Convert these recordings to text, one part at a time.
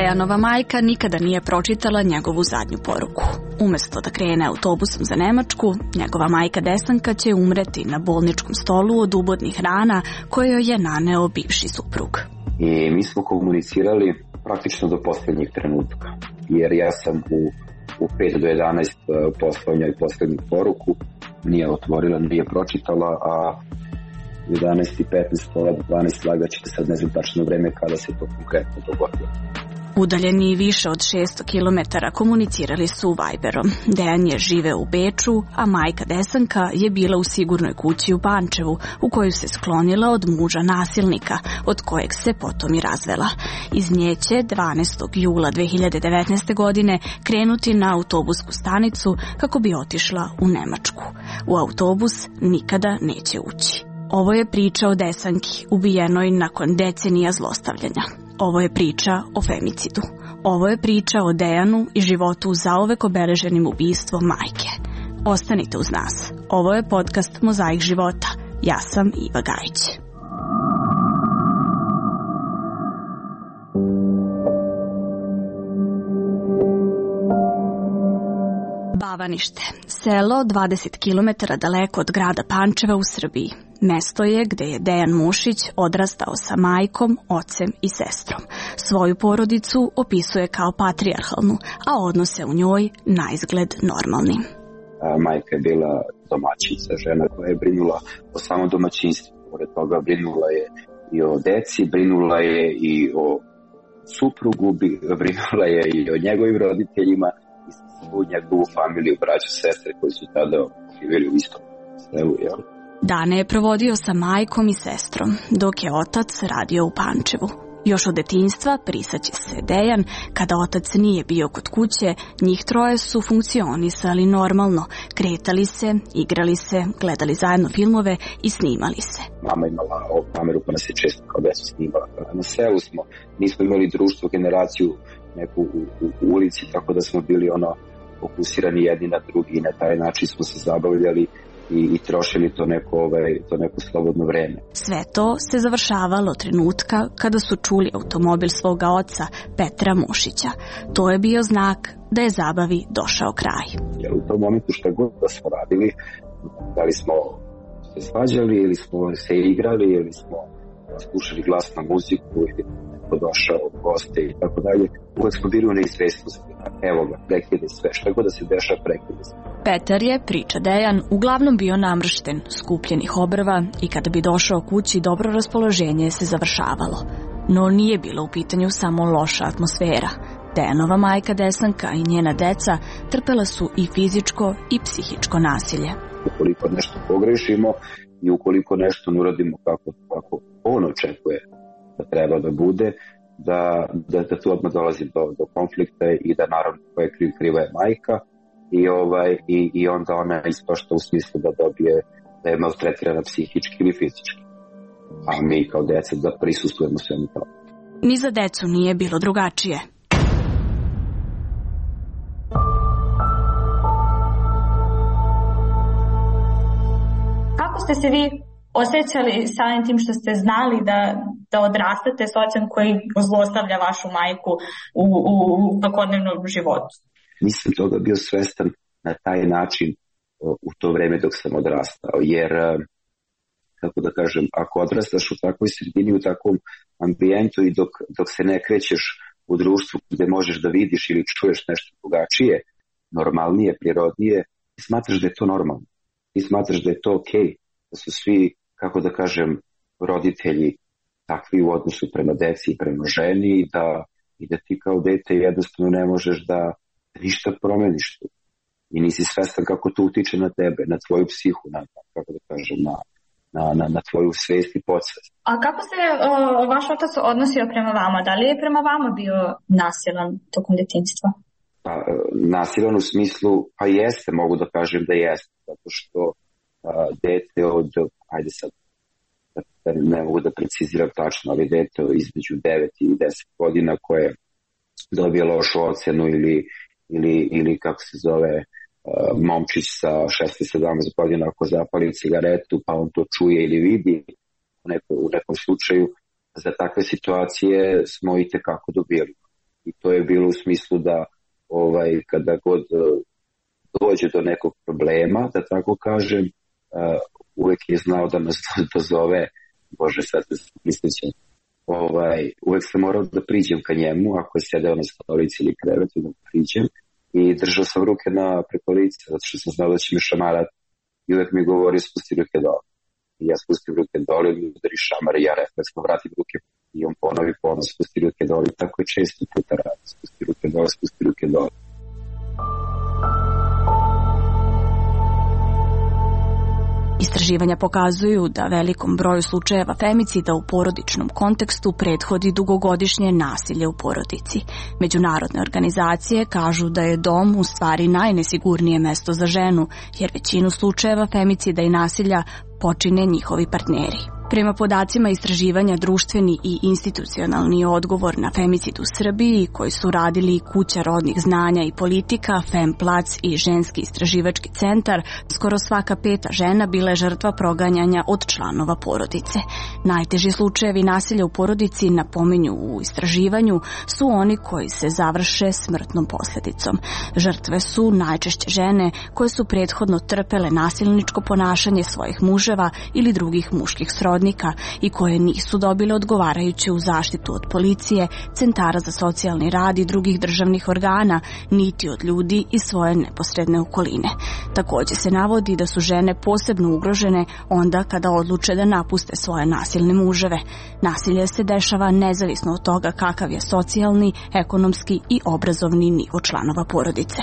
Dejanova majka nikada nije pročitala njegovu zadnju poruku. Umesto da krene autobusom za Nemačku, njegova majka Desanka će umreti na bolničkom stolu od ubodnih rana koje joj je naneo bivši suprug. I mi smo komunicirali praktično do posljednjih trenutka, jer ja sam u 5 do 11 poslao njoj posljednju poruku, nije otvorila, nije pročitala, a 11:15, pola do 12 lagaćete, sad ne znam tačno vreme kada se to konkretno dogodilo. Udaljeni više od 600 km komunicirali su Viberom. Dejan je živeo u Beču, a majka Desanka je bila u sigurnoj kući u Pančevu, u koju se sklonila od muža nasilnika, od kojeg se potom i razvela. Iz nje će 12. jula 2019. godine krenuti na autobusku stanicu kako bi otišla u Nemačku. U autobus nikada neće ući. Ovo je priča o Desanki, ubijenoj nakon decenija zlostavljanja. Ovo je priča o femicidu. Ovo je priča o Dejanu i životu zauvek obeleženim ubistvom majke. Ostanite uz nas. Ovo je podcast Mozaik života. Ja sam Iva Gajić. Bavanište, selo 20 km daleko od grada Pančeva u Srbiji. Mesto je gde je Dejan Mušić odrastao sa majkom, ocem i sestrom. Svoju porodicu opisuje kao patrijarhalnu, a odnose u njoj naizgled normalnim. Majka je bila domaćica, žena koja je brinula o samom domaćinstvu. Pored toga brinula je i o deci, brinula je i o suprugu, brinula je i o njegovim roditeljima i svu njegovu familiju, braću, sestre koji su tada živjeli u istom selu, jel? Dane je provodio sa majkom i sestrom, dok je otac radio u Pančevu. Još od detinjstva prisaće se Dejan, kada otac nije bio kod kuće, njih troje su funkcionisali normalno, kretali se, igrali se, gledali zajedno filmove i snimali se. Mama imala ovu kameru pa nas je često kao decu snimala. Na selu smo, nismo imali društvo, generaciju neku u ulici, tako da smo bili fokusirani jedni na drugi i na taj način smo se zabavljali i trošili to neko slobodno vreme. Sve to se završavalo trenutka kada su čuli automobil svoga oca, Petra Mušića. To je bio znak da je zabavi došao kraj. Jer u tom momentu šta god da smo radili, da li smo se svađali ili smo se igrali ili smo slušali glasnu muziku ili neko došao goste i tako dalje, uvek smo bili u neizvestnosti. Evo ga, prekide sve, šta god da se dešava, prekide sve. Petar je, priča Dejan, uglavnom bio namršten, skupljenih obrva i kada bi došao kući, dobro raspoloženje se završavalo. No nije bilo u pitanju samo loša atmosfera. Dejanova majka Desanka i njena deca trpela su i fizičko i psihičko nasilje. Ukoliko nešto pogrešimo i ukoliko nešto ne uradimo kako on očekuje da treba da bude, da tu odmah dolazi do konflikta i da naravno ko je kriva je majka i onda ona ispašta u smislu da dobije da je maltretirana psihički ili fizički. A mi kao deca da prisustvujemo svemu tome. Ni za decu nije bilo drugačije. Kako ste se vi osjećali samim tim što ste znali da odrastate s ocem koji zlostavlja vašu majku u svakodnevnom životu? Nisam toga bio svestan na taj način u to vreme dok sam odrastao, jer kako da kažem, ako odrastaš u takvoj sredini, u takvom ambijentu i dok se ne krećeš u društvu gde možeš da vidiš ili čuješ nešto drugačije, normalnije, prirodnije, ti smatraš da je to normalno. Ti smatraš da je to okej, da su svi, kako da kažem, roditelji takvi u odnosu prema deci i prema ženi i da ti kao dete jednostavno ne možeš da ništa promeniš tu. I nisi svestan kako to utiče na tebe, na tvoju psihu, kako da kažem, na tvoju svest i podsvest. A kako se vaš otac odnosio prema vama? Da li je prema vama bio nasilan tokom detinjstva? Pa, nasilan u smislu, pa jeste, mogu da kažem da jeste, zato što dete od, ajde sad, ne mogu da preciziram tačno, ali dete između 9 i 10 godina koje dobije lošu ocenu ili kako se zove, momčić sa 16-17 godina ako zapali cigaretu pa on to čuje ili vidi u nekom slučaju, za takve situacije smo i tekako dobili. I to je bilo u smislu da kada god dođe do nekog problema, da tako kažem, uvek je znao da nas dozove, Bože, sad se mislićem, uvek sam morao da priđem ka njemu, ako je sedeo na stolici ili krevetu, da priđem, i držao sam ruke preko lica, zato što sam znao da će mi šamarati, i uvek mi govori spusti ruke dole. I ja spustim ruke dole, i mi udari šamar, i ja refleksno vratim ruke, i on ponovi spusti ruke dole, i tako je često puta radi, spusti ruke dole. Istraživanja pokazuju da velikom broju slučajeva femicida u porodičnom kontekstu prethodi dugogodišnje nasilje u porodici. Međunarodne organizacije kažu da je dom u stvari najnesigurnije mesto za ženu, jer većinu slučajeva femicida i nasilja počine njihovi partneri. Prema podacima istraživanja društveni i institucionalni odgovor na femicid u Srbiji, koji su radili Kuća rodnih znanja i politika, Femplac i Ženski istraživački centar, skoro svaka 5. žena bila je žrtva proganjanja od članova porodice. Najteži slučajevi nasilja u porodici, napominju u istraživanju, su oni koji se završe smrtnom posljedicom. Žrtve su najčešće žene koje su prethodno trpele nasilničko ponašanje svojih muževa ili drugih muških srodnika i koje nisu dobile odgovarajuću zaštitu od policije, centara za socijalni rad i drugih državnih organa, niti od ljudi iz svoje neposredne okoline. Također se navodi da su žene posebno ugrožene onda kada odluče da napuste svoje nasilne muževe. Nasilje se dešava nezavisno od toga kakav je socijalni, ekonomski i obrazovni nivo članova porodice.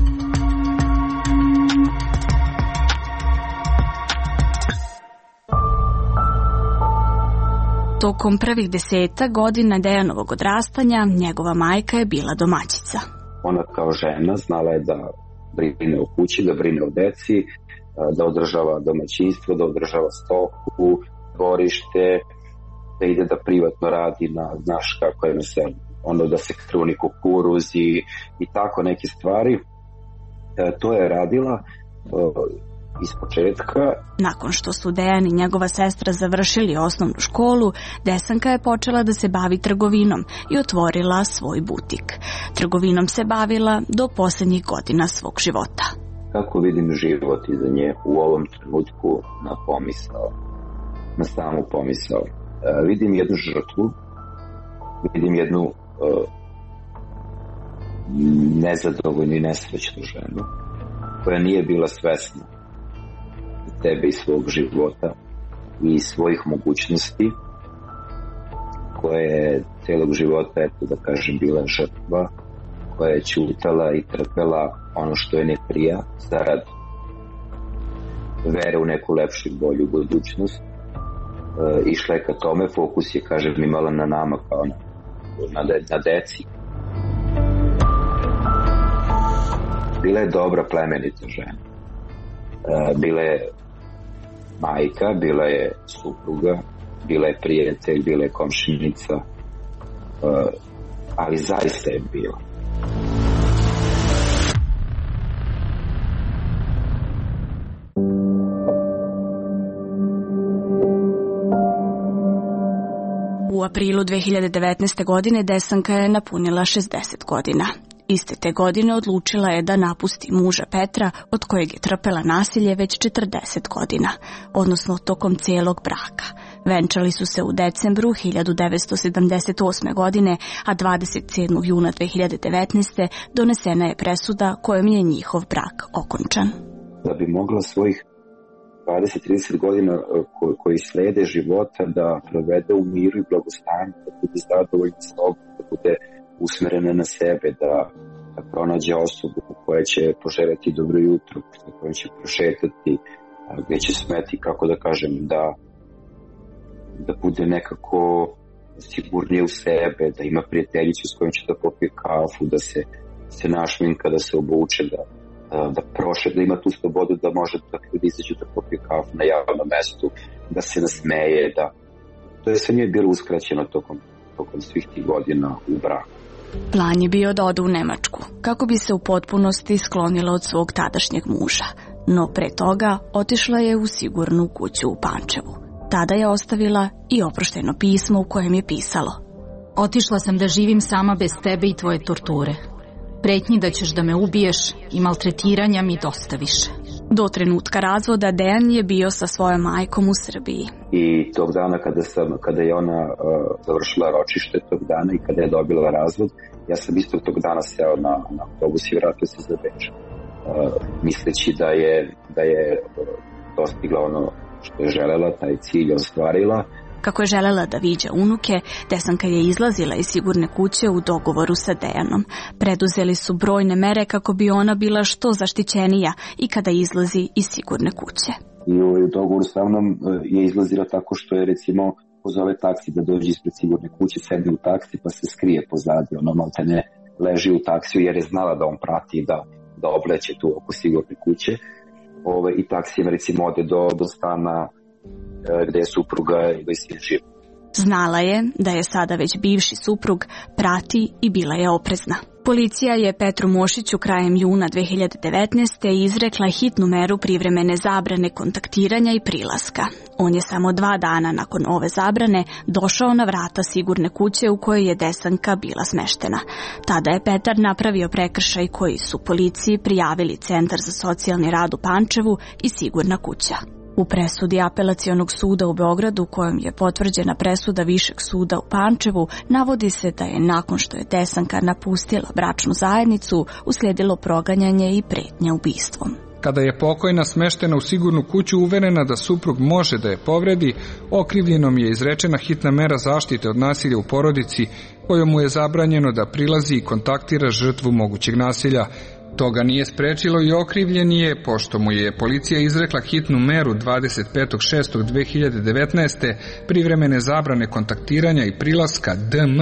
Tokom prvih 10 godina Dejanovog odrastanja njegova majka je bila domaćica. Ona kao žena znala je da brine o kući, da brine o deci, da održava domaćinstvo, da održava stoku, dvorište, da ide da privatno radi znaš kako je na selu, da se kruni kukuruz i tako neke stvari. To je radila iz početka. Nakon što su Dejan i njegova sestra završili osnovnu školu, Desanka je počela da se bavi trgovinom i otvorila svoj butik. Trgovinom se bavila do posljednjih godina svog života. Kako vidim život iza nje u ovom trenutku na samu pomisao? Vidim jednu žrtvu, vidim jednu nezadovoljnu i nesrećnu ženu koja nije bila svesna sebe i svog života i svojih mogućnosti, koja je celog života, da kažem, bila žrtva, koja je ćutala i trpela ono što je ne prija, zarad vere u neku lepšu i bolju budućnost. Išla je ka tome, fokus je, kažem, imala na nama kao na deci. Bila je dobra, plemenita žena. Bila je majka, bila je supruga, bila je prijatelj, bila je komšinica, ali zaista je bila. U aprilu 2019. godine Desanka je napunila 60 godina. Iste te godine odlučila je da napusti muža Petra, od kojeg je trpela nasilje već 40 godina, odnosno tokom cijelog braka. Venčali su se u decembru 1978. godine, a 27. juna 2019. donesena je presuda kojom je njihov brak okončan. Da bi mogla svojih 20-30 godina koji slede života da provede u miru i blagostanju, da bude zadovoljna sobom, da bude usmerena na sebe, da pronađe osobu koja će poželjeti dobro jutro, koja će prošetati, gdje će smeti, kako da kažem, da bude nekako sigurnije u sebe, da ima prijateljicu s kojom će da popije kafu, da se našminka, da se obuče, da prošeta, da ima tu slobodu da može da izađu da popije kafu na javnom mestu, da se nasmeje, to je sve nije bilo uskraćeno tokom svih tih godina u braku. Plan je bio da ode u Nemačku, kako bi se u potpunosti sklonila od svog tadašnjeg muža, no pre toga otišla je u sigurnu kuću u Pančevu. Tada je ostavila i oproštajno pismo u kojem je pisalo: Otišla sam da živim sama bez tebe i tvoje torture. Pretnji da ćeš da me ubiješ i maltretiranja mi dosta više. Do trenutka razvoda Dejan je bio sa svojom majkom u Srbiji. I tog dana kada je ona završila ročište tog dana i kada je dobila razvod, ja sam isto tog dana seo na autobus i vratio se za Beč. Misleći da je dostigla ono što je želela, taj cilj ostvarila. Kako je želela da viđa unuke, Desanka je izlazila iz sigurne kuće u dogovoru sa Dejanom. Preduzeli su brojne mere kako bi ona bila što zaštićenija i kada izlazi iz sigurne kuće. I u dogovoru sa mnom je izlazila tako što je recimo pozove taksi da dođe ispred sigurne kuće, sedne u taksi pa se skrije pozadi, ono maltene leži u taksiju jer je znala da on prati da obleće tu oko sigurne kuće. I taksijem recimo ode do stana gde je supruga i sin živ. Znala je da je sada već bivši suprug, prati i bila je oprezna. Policija je Petru Mošiću krajem juna 2019. izrekla hitnu meru privremene zabrane kontaktiranja i prilaska. On je samo 2 dana nakon ove zabrane došao na vrata sigurne kuće u kojoj je Desanka bila smeštena. Tada je Petar napravio prekršaj koji su policiji prijavili Centar za socijalni rad u Pančevu i sigurna kuća. U presudi Apelacionog suda u Beogradu, kojom je potvrđena presuda Višeg suda u Pančevu, navodi se da je nakon što je Desanka napustila bračnu zajednicu, uslijedilo proganjanje i pretnje ubistvom. Kada je pokojna smeštena u sigurnu kuću uverena da suprug može da je povredi, okrivljenom je izrečena hitna mera zaštite od nasilja u porodici, kojom mu je zabranjeno da prilazi i kontaktira žrtvu mogućeg nasilja. Toga nije sprečilo i okrivljeni je, pošto mu je policija izrekla hitnu meru 25.6.2019. privremene zabrane kontaktiranja i prilaska DM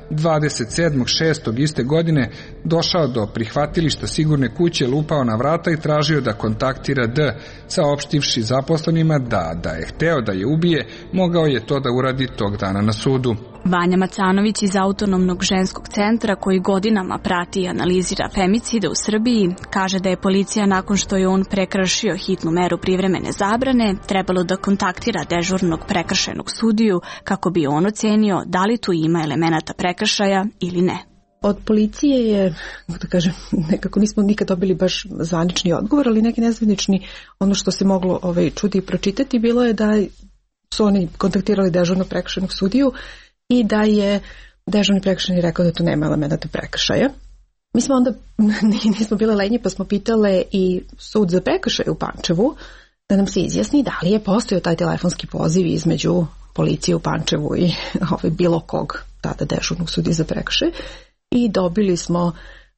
27.6. iste godine, došao do prihvatilišta sigurne kuće, lupao na vrata i tražio da kontaktira D, saopštivši zaposlenima da je hteo da je ubije, mogao je to da uradi tog dana na sudu. Vanja Macanović iz Autonomnog ženskog centra, koji godinama prati i analizira femicide u Srbiji, kaže da je policija nakon što je on prekršio hitnu meru privremene zabrane trebalo da kontaktira dežurnog prekršajnog sudiju kako bi on ocenio da li tu ima elemenata prekršaja ili ne. Od policije je, da kažem, nekako nismo nikad dobili baš zvanični odgovor, ali neki nezvanični, ono što se moglo čuti i pročitati bilo je da su oni kontaktirali dežurnog prekršajnog sudiju i da je dežurni prekršajni rekao da tu nema elemenata prekršaja. Mi smo onda, nismo bile lenje, pa smo pitale i sud za prekršaj u Pančevu da nam se izjasni da li je postojao taj telefonski poziv između policije u Pančevu i bilo kog tada dežurnog sudije za prekršaj. I dobili smo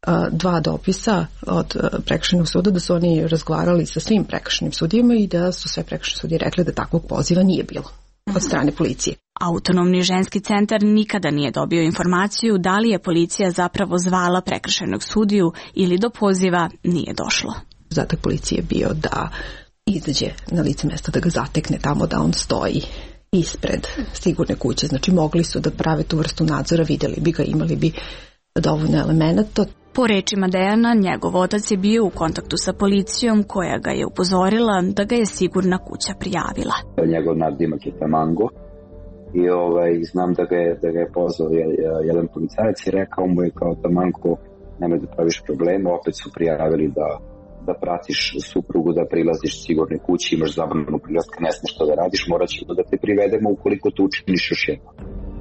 2 dopisa od prekršajnog suda da su oni razgovarali sa svim prekršajnim sudijima i da su sve prekršajne sudije rekli da takvog poziva nije bilo od strane policije. Autonomni ženski centar nikada nije dobio informaciju da li je policija zapravo zvala prekršajnog sudiju ili do poziva nije došlo. Zadatak policije je bio da izađe na lice mesta, da ga zatekne tamo da on stoji ispred sigurne kuće. Znači mogli su da prave tu vrstu nadzora, vidjeli bi ga, imali bi dovoljno elemenata. Po rečima Dejana, njegov otac je bio u kontaktu sa policijom koja ga je upozorila da ga je sigurna kuća prijavila. Njegov nadimak je Tamango i znam da ga je pozvao jedan policajac i rekao mu je kao Tamango, nemoj da praviš problema, opet su prijavili da pratiš suprugu, da prilaziš sigurne kući, imaš zabranu prilaska, ne smiješ što da radiš, morat ćemo da te privedemo ukoliko to učiniš još jedno.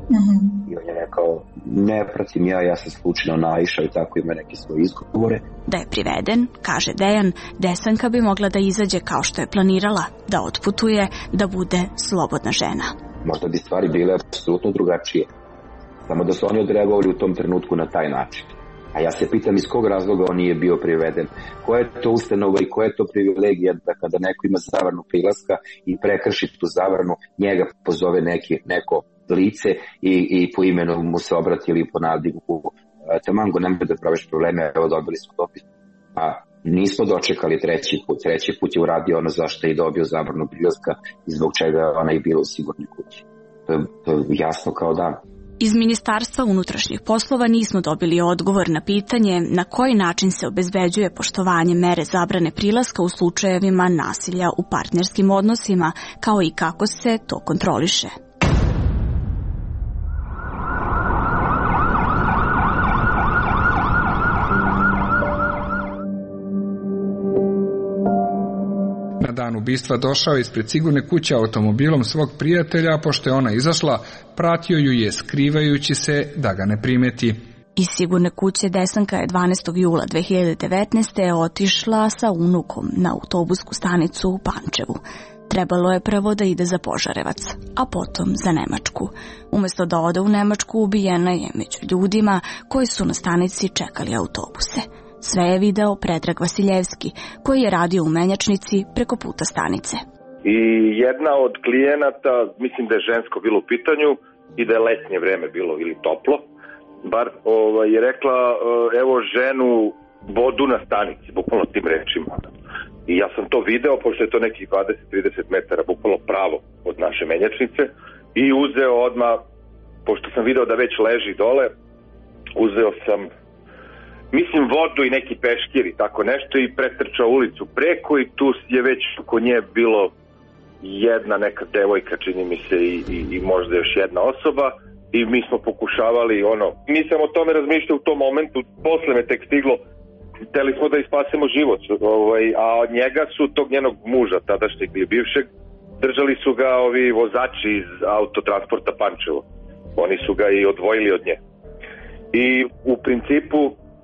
I on je rekao, ne pratim ja sam slučajno naišao i tako ima neke svoje izgovore. Da je priveden, kaže Dejan, Desanka bi mogla da izađe kao što je planirala, da otputuje, da bude slobodna žena. Možda bi stvari bile apsolutno drugačije, samo da su oni odreagovali u tom trenutku na taj način. A ja se pitam iz kog razloga on nije bio priveden. Koja je to ustanova i koja je to privilegija da kada neko ima zabranu prilaska i prekrši tu zabranu, njega pozove neko lice i po imenu mu se obrati ili po nadimu. Tamango, nemoj da praviš probleme, evo dobili smo dopis. A nismo dočekali treći put je uradio ono zašto je dobio zabranu prilaska i zbog čega ona je bila u sigurnoj kući. To je jasno kao dan. Iz Ministarstva unutrašnjih poslova nismo dobili odgovor na pitanje na koji način se obezbeđuje poštovanje mere zabrane prilaska u slučajevima nasilja u partnerskim odnosima, kao i kako se to kontroliše. Na dan ubistva došao je ispred sigurne kuće automobilom svog prijatelja, a pošto je ona izašla, pratio ju je skrivajući se da ga ne primeti. Iz sigurne kuće Desanka je 12. jula 2019. otišla sa unukom na autobusku stanicu u Pančevu. Trebalo je prvo da ide za Požarevac, a potom za Nemačku. Umesto da ode u Nemačku, ubijena je među ljudima koji su na stanici čekali autobuse. Sve je video Predrag Vasiljevski, koji je radio u menjačnici preko puta stanice. I jedna od klijenata, mislim da je žensko bilo u pitanju i da je letnje vreme bilo ili toplo, bar je rekla, evo ženu bodu na stanici, bukvalno tim rečima. I ja sam to video, pošto je to nekih 20-30 metara, bukvalno pravo od naše menjačnice, i uzeo odmah, pošto sam video da već leži dole, uzeo sam, mislim, vodu i neki peškir i tako nešto i pretrčao ulicu preko i tu je već oko nje bilo jedna neka devojka, čini mi se, i možda još jedna osoba. I mi smo pokušavali, nisam o tome razmišljao u tom momentu, posle me tek stiglo, hteli smo da ispasemo život, a od njega su tog njenog muža, tadašnjeg ili bivšeg, držali su ga ovi vozači iz autotransporta Pančevo. Oni su ga i odvojili od nje. I u principu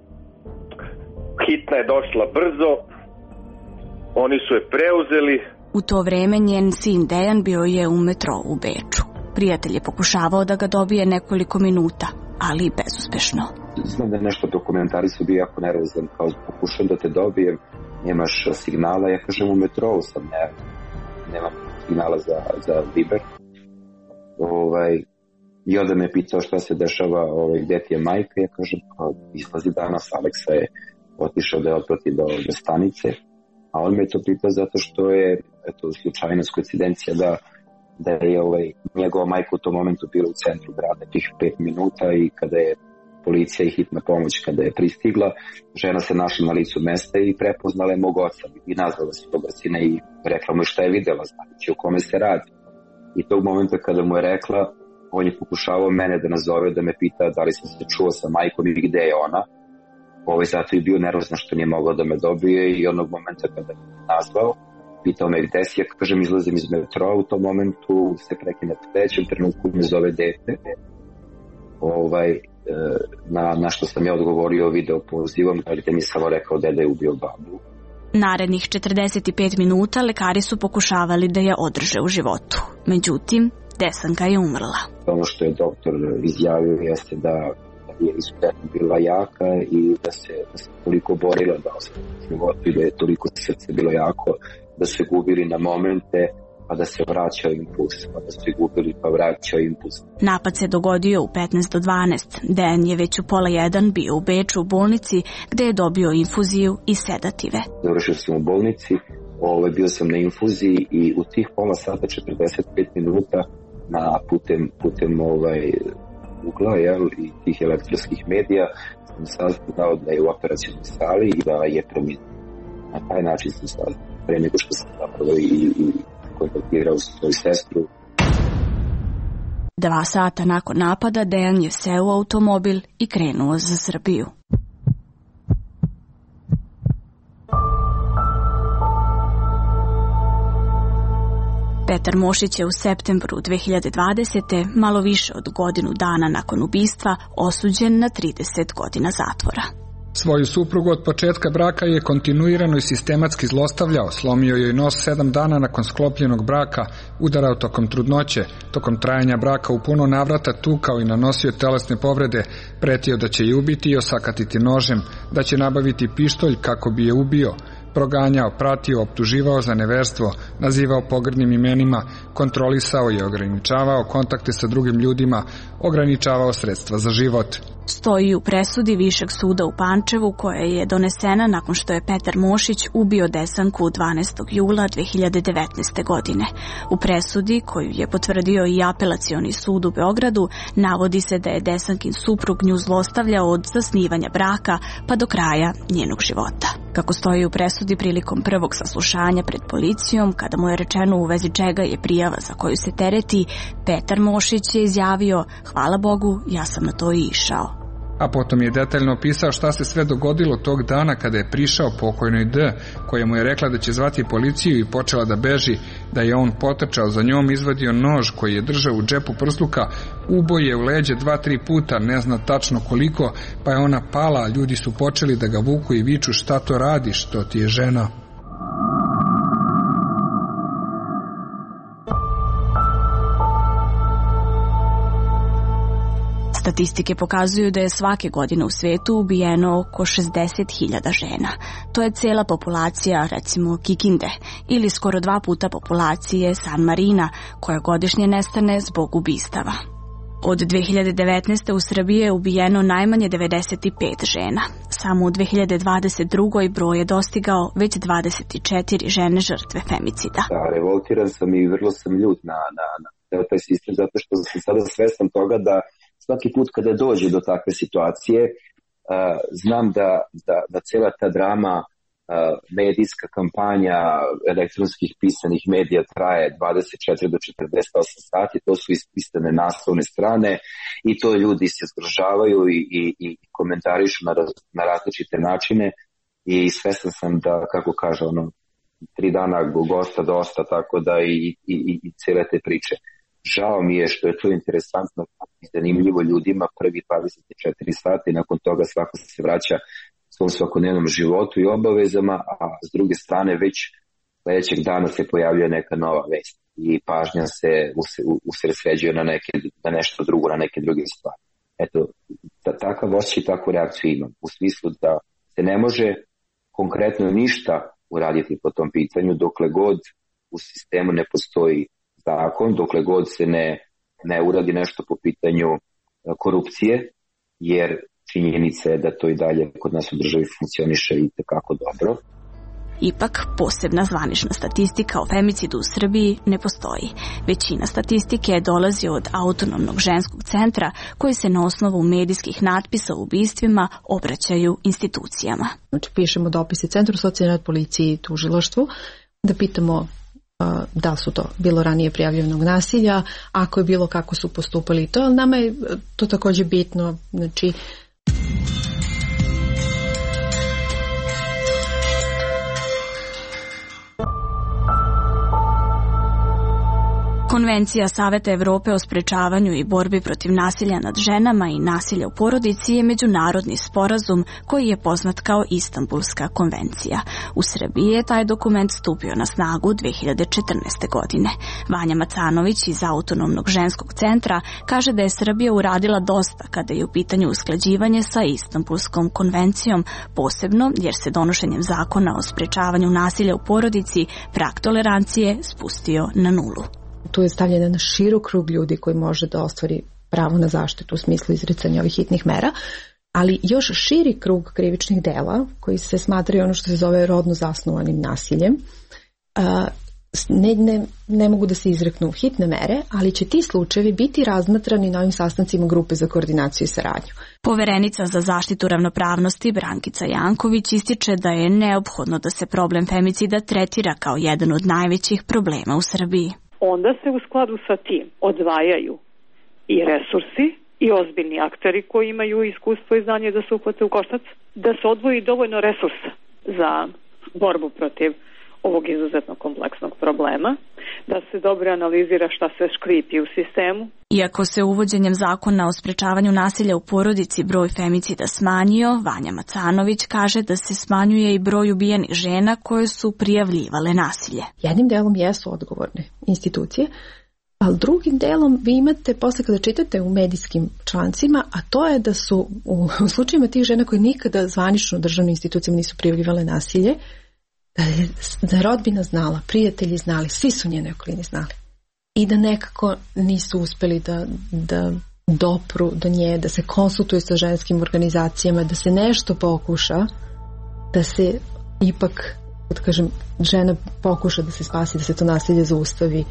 hitna je došla brzo, oni su je preuzeli. U to vreme njen sin Dejan bio je u metrou u Beču. Prijatelj je pokušavao da ga dobije nekoliko minuta, ali bezuspešno. Znam da je nešto dokumentari su bio jako nervozan, kao pokušam da te dobijem, nemaš signala, ja kažem u metrou sam, nemam signala za Viber. I onda me pitao šta se dešava, gde ti je majka, ja kažem, izlazi danas, Aleksa je otišao da je otprati do stanice, a on me to pitao zato što je, slučajnost, koincidencija da je njegova majka u tom momentu bila u centru grada tih 5 minuta i kada je policija i hitna pomoć kada je pristigla, žena se našla na licu mesta i prepoznala je mog oca i nazvala se toga sina i rekla mu šta je videla, znači o kome se radi. I tog momenta kada mu je rekla, on je pokušavao mene da nazove, da me pita da li sam se čuo sa majkom i gde je ona. Zato je bio nervozan što nije mogao da me dobije i onog momenta kada je nazvao, pitao me gde si, ja kažem izlazim iz metroa, u tom momentu se prekine u trećem trenutku me zove dete. Na što sam ja odgovorio video pozivom, ali te mi samo rekao deda je ubio babu. Narednih 45 minuta lekari su pokušavali da je održe u životu. Međutim, Desanka je umrla. Ono što je doktor izjavio jeste da je izuzetno bila jaka i da se toliko borila da ostane u životu i da je toliko srce bilo jako da su gubili na momente pa da se vraćao impuls, pa da su gubili pa vraćao impuls. Napad se dogodio u 15 do 12. Dejan je već u 12:30 bio u Beču u bolnici gde je dobio infuziju i sedative. Završio sam u bolnici, bio sam na infuziji i u tih pola sata 45 minuta na putem ugla i tih elektronskih medija sam saznao da je u operacionoj sali i da je preminuo. Na taj način sam saznao, pre nego što sam zapravo i kontaktirao svoju sestru. 2 sata nakon napada Dejan je seo u automobil i krenuo za Srbiju. Petar Mošić je u septembru 2020. malo više od godinu dana nakon ubistva osuđen na 30 godina zatvora. Svoju suprugu od početka braka je kontinuirano i sistematski zlostavljao, slomio joj nos 7 dana nakon sklopljenog braka, udarao tokom trudnoće, tokom trajanja braka u puno navrata tukao i nanosio telesne povrede, pretio da će je ubiti i osakatiti nožem, da će nabaviti pištolj kako bi je ubio, proganjao, pratio, optuživao za neverstvo, nazivao pogrdnim imenima, kontrolisao i ograničavao kontakte sa drugim ljudima, ograničavao sredstva za život. Stoji u presudi Višeg suda u Pančevu koja je donesena nakon što je Petar Mošić ubio Desanku 12. jula 2019. godine. U presudi, koju je potvrdio i Apelacioni sud u Beogradu, navodi se da je Desankin suprug nju zlostavljao od zasnivanja braka pa do kraja njenog života. Kako stoji u presudi prilikom prvog saslušanja pred policijom, kada mu je rečeno u vezi čega je prijava za koju se tereti, Petar Mošić je izjavio: "Hvala Bogu, ja sam na to i išao." A potom je detaljno opisao šta se sve dogodilo tog dana kada je prišao pokojnoj D, koja mu je rekla da će zvati policiju i počela da beži, da je on potrčao za njom, izvadio nož koji je držao u džepu prsluka, ubo je u leđe 2-3 puta, ne zna tačno koliko, pa je ona pala, a ljudi su počeli da ga vuku i viču šta to radiš, to ti je žena. Statistike pokazuju da je svake godine u svetu ubijeno oko 60.000 žena. To je cela populacija, recimo, Kikinde, ili skoro 2 puta populacije San Marina, koja godišnje nestane zbog ubistava. Od 2019. u Srbiji je ubijeno najmanje 95 žena. Samo u 2022. broj je dostigao već 24 žene žrtve femicida. Da, revoltiran sam i vrlo sam ljut na taj sistem, zato što sam sada svestan toga da svaki put kada dođe do takve situacije, znam da cela ta drama, medijska kampanja elektronskih pisanih medija traje 24 do 48 sati, to su ispisane naslovne strane i to ljudi se zgražavaju i komentarišu na različite načine i svestan sam da, kako kaže, 3 dana gosta dosta, tako da i cele te priče. Žao mi je što je to interesantno i zanimljivo ljudima prvi 24 sata i nakon toga svako se vraća svom svakodnevnom životu i obavezama, a s druge strane već sledećeg dana se pojavljuje neka nova vest i pažnja se usredsređuje na nešto drugo, na neke druge stvari. Eto, takav osjećaj i takvu reakciju imam, u smislu da se ne može konkretno ništa uraditi po tom pitanju dokle god u sistemu ne postoji zakon, dokle god se ne uradi nešto po pitanju korupcije, jer činjenica je da to i dalje kod nas u državi funkcioniše i tekako dobro. Ipak, posebna zvanična statistika o femicidu u Srbiji ne postoji. Većina statistike dolazi od Autonomnog ženskog centra, koji se na osnovu medijskih natpisa o ubistvima obraćaju institucijama. Znači, pišemo dopise Centru socijalne rad, policiji i tužilaštvu, da pitamo da li su to bilo ranije prijavljenog nasilja, ako je bilo, kako su postupali to, ali nama je to također bitno, znači Konvencija Saveta Evrope o sprečavanju i borbi protiv nasilja nad ženama i nasilja u porodici je međunarodni sporazum koji je poznat kao Istanbulska konvencija. U Srbiji je taj dokument stupio na snagu 2014. godine. Vanja Macanović iz Autonomnog ženskog centra kaže da je Srbija uradila dosta kada je u pitanju usklađivanje sa Istanbulskom konvencijom, posebno jer se donošenjem zakona o sprečavanju nasilja u porodici prag tolerancije spustio na nulu. Tu je stavljen na širok krug ljudi koji može da ostvari pravo na zaštitu u smislu izricanja ovih hitnih mera, ali još širi krug krivičnih dela koji se smatraju ono što se zove rodno zasnovanim nasiljem. Ne mogu da se izreknu hitne mere, ali će ti slučajevi biti razmatrani na ovim sastancima grupe za koordinaciju i saradnju. Poverenica za zaštitu ravnopravnosti Brankica Janković ističe da je neophodno da se problem femicida tretira kao jedan od najvećih problema u Srbiji. Onda se u skladu sa tim odvajaju i resursi i ozbiljni akteri koji imaju iskustvo i znanje da se uhvate u koštac, da se odvoji dovoljno resursa za borbu protiv ovog izuzetno kompleksnog problema, da se dobro analizira šta se škripi u sistemu. Iako se uvođenjem zakona o sprečavanju nasilja u porodici broj femicida smanjio, Vanja Macanović kaže da se smanjuje i broj ubijenih žena koje su prijavljivale nasilje. Jednim delom jesu odgovorne institucije, ali drugim delom vi imate posle kada čitate u medijskim člancima, a to je da su u slučajima tih žena koje nikada zvanično državnim institucijama nisu prijavljivale nasilje, da je rodbina znala, prijatelji znali, svi su njene okolini znali. I da nekako nisu uspeli da dopru do nje, da se konsultuju sa ženskim organizacijama, da se nešto pokuša, da se ipak, da kažem, žena pokuša da se spasi, da se to nasilje zaustavi.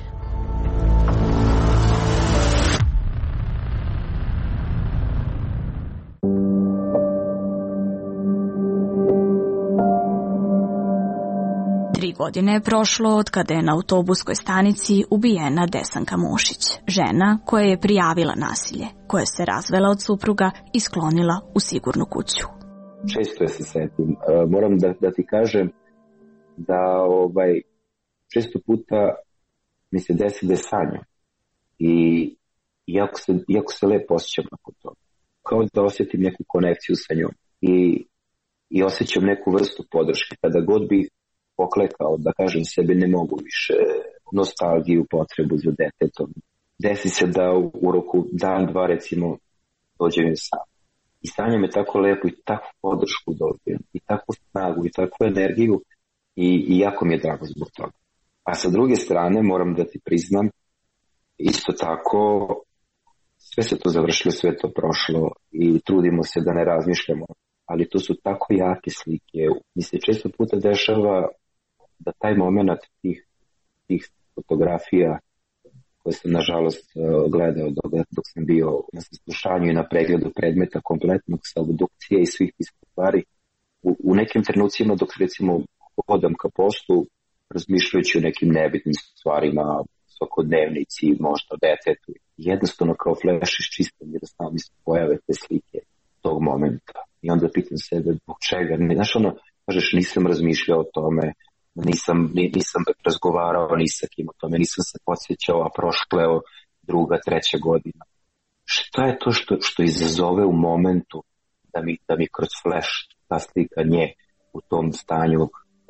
godina je prošlo od kada je na autobuskoj stanici ubijena Desanka Mošić, žena koja je prijavila nasilje, koja se razvela od supruga i sklonila u sigurnu kuću. Često je se setim. Moram da ti kažem da često puta mi se desi da sanjam i jako se lepo osjećam nakon toga. Kao da osjetim neku konekciju sa njom i osjećam neku vrstu podrške. Kada god bi poklekao, da kažem sebi ne mogu više, nostalgiju, potrebu za detetom. Desi se da u roku dan, dva recimo dođem sam. I sanjam je tako lepo i takvu podršku dobijem, i takvu snagu, i takvu energiju i jako mi je drago zbog toga. A sa druge strane, moram da ti priznam, isto tako, sve se to završilo, sve to prošlo i trudimo se da ne razmišljamo, ali to su tako jake slike. Mi se često puta dešava da taj moment tih fotografija koje sam nažalost gledao dok sam bio na saslušanju i na pregledu predmeta kompletnog sa obdukcije i svih tih stvari, u nekim trenucima dok recimo hodam ka poslu, razmišljajući o nekim nebitnim stvarima, svakodnevnici, možda detetu, jednostavno kao fleš iščistam jer samo mi se pojave te slike tog momenta. I onda pitam sebe zbog čega. Znaš ono, kažeš nisam razmišljao o tome, nisam razgovarao ni sa kim o tome, nisam se podsjećao, a prošlo je 2., 3. godina. Šta je to što izazove u momentu da mi kroz flash ta slika nje u tom stanju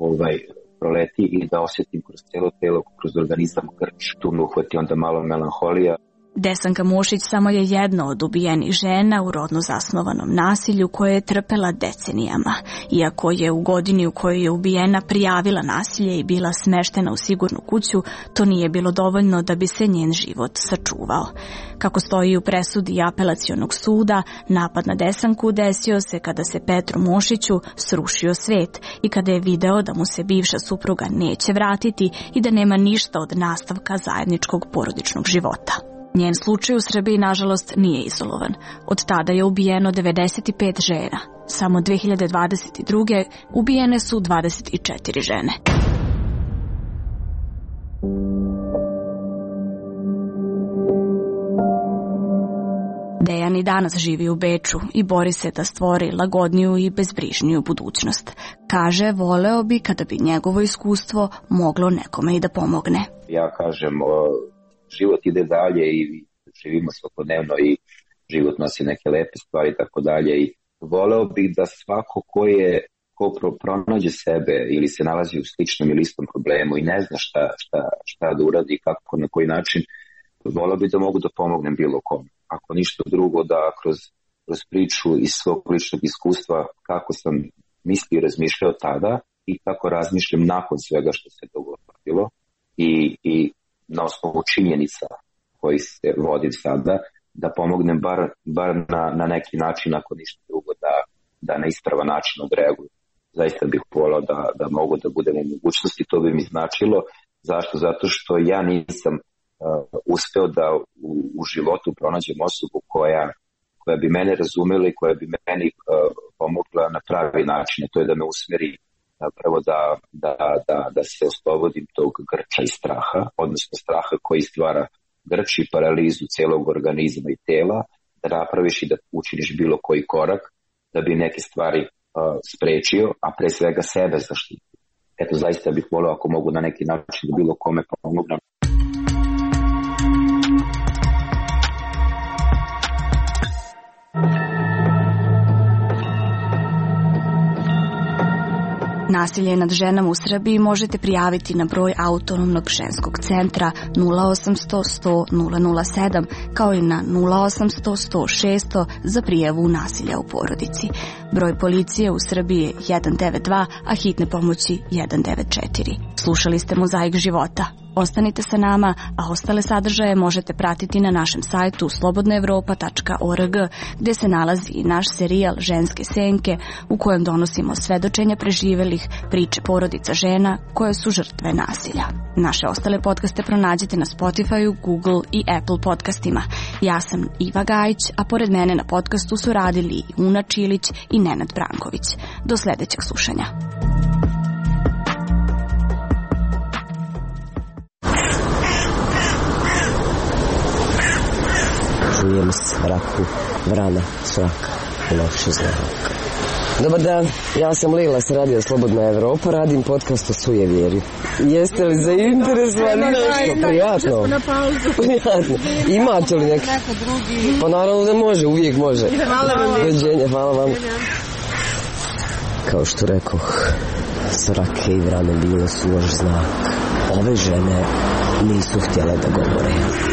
proleti i da osjetim kroz cijelo telo, kroz organizam grč, tu me uhvati onda malo melanholija. Desanka Mošić samo je jedna od ubijenih žena u rodno zasnovanom nasilju koje je trpela decenijama. Iako je u godini u kojoj je ubijena prijavila nasilje i bila smeštena u sigurnu kuću, to nije bilo dovoljno da bi se njen život sačuvao. Kako stoji u presudi Apelacionog suda, napad na Desanku desio se kada se Petru Mošiću srušio svet i kada je video da mu se bivša supruga neće vratiti i da nema ništa od nastavka zajedničkog porodičnog života. Njen slučaj u Srbiji, nažalost, nije izolovan. Od tada je ubijeno 95 žena. Samo 2022. ubijene su 24 žene. Dejan i danas živi u Beču i bori se da stvori lagodniju i bezbrižniju budućnost. Kaže, voleo bi kada bi njegovo iskustvo moglo nekome i da pomogne. Ja kažem, život ide dalje i živimo svakodnevno i život nosi neke lepe stvari i tako dalje. I voleo bih da svako ko pronađe sebe ili se nalazi u sličnom ili istom problemu i ne zna šta da uradi, kako, na koji način, voleo bih da mogu da pomognem bilo kom. Ako ništa drugo, da kroz priču iz svog ličnog iskustva kako sam mislio i razmišljao tada i kako razmišljam nakon svega što se dogodilo i na osnovu činjenica koji se vodim sada, da pomognem bar na neki način, ako ništa drugo, da na ispravan način odreaguju. Zaista bih volao da mogu da budem u mogućnosti, to bi mi značilo. Zašto? Zato što ja nisam uspeo da u životu pronađem osobu koja bi mene razumela i koja bi meni pomogla na pravi način. To je da me usmeri prvo da se oslobodim tog grča i straha, odnosno straha koji stvara grč i paralizu celog organizma i tela, da napraviš i da učiniš bilo koji korak da bi neke stvari sprečio, a pre svega sebe zaštitio. Eto, zaista bih volio ako mogu na neki način da bilo kome pomognem. Nasilje nad ženama u Srbiji možete prijaviti na broj Autonomnog ženskog centra 0800 100 007 kao i na 0800 100 600 za prijavu nasilja u porodici. Broj policije u Srbiji je 192, a hitne pomoći 194. Slušali ste Mozaik života. Ostanite sa nama, a ostale sadržaje možete pratiti na našem sajtu slobodnaevropa.org, gde se nalazi i naš serijal Ženske senke, u kojem donosimo svedočenja preživelih, priče porodica žena koje su žrtve nasilja. Naše ostale podcaste pronađete na Spotify, Google i Apple podcastima. Ja sam Iva Gajić, a pored mene na podcastu su radili Una Čilić i Nenad Branković. Do sledećeg slušanja. Čujem svraku vrana, svrak loši znak. Dobar dan, ja sam Lila sa Radio Slobodna Evropa, radim podcast o sujevjeri. Jeste li zainteresovani nešto? Prijatno. Prijatno. Imate li neko drugi? Pa naravno da može, uvijek može. Dođenje, hvala vam. Kao što rekoh, svrake i vrane bile su loš znak. Ove žene nisu htjele da govore.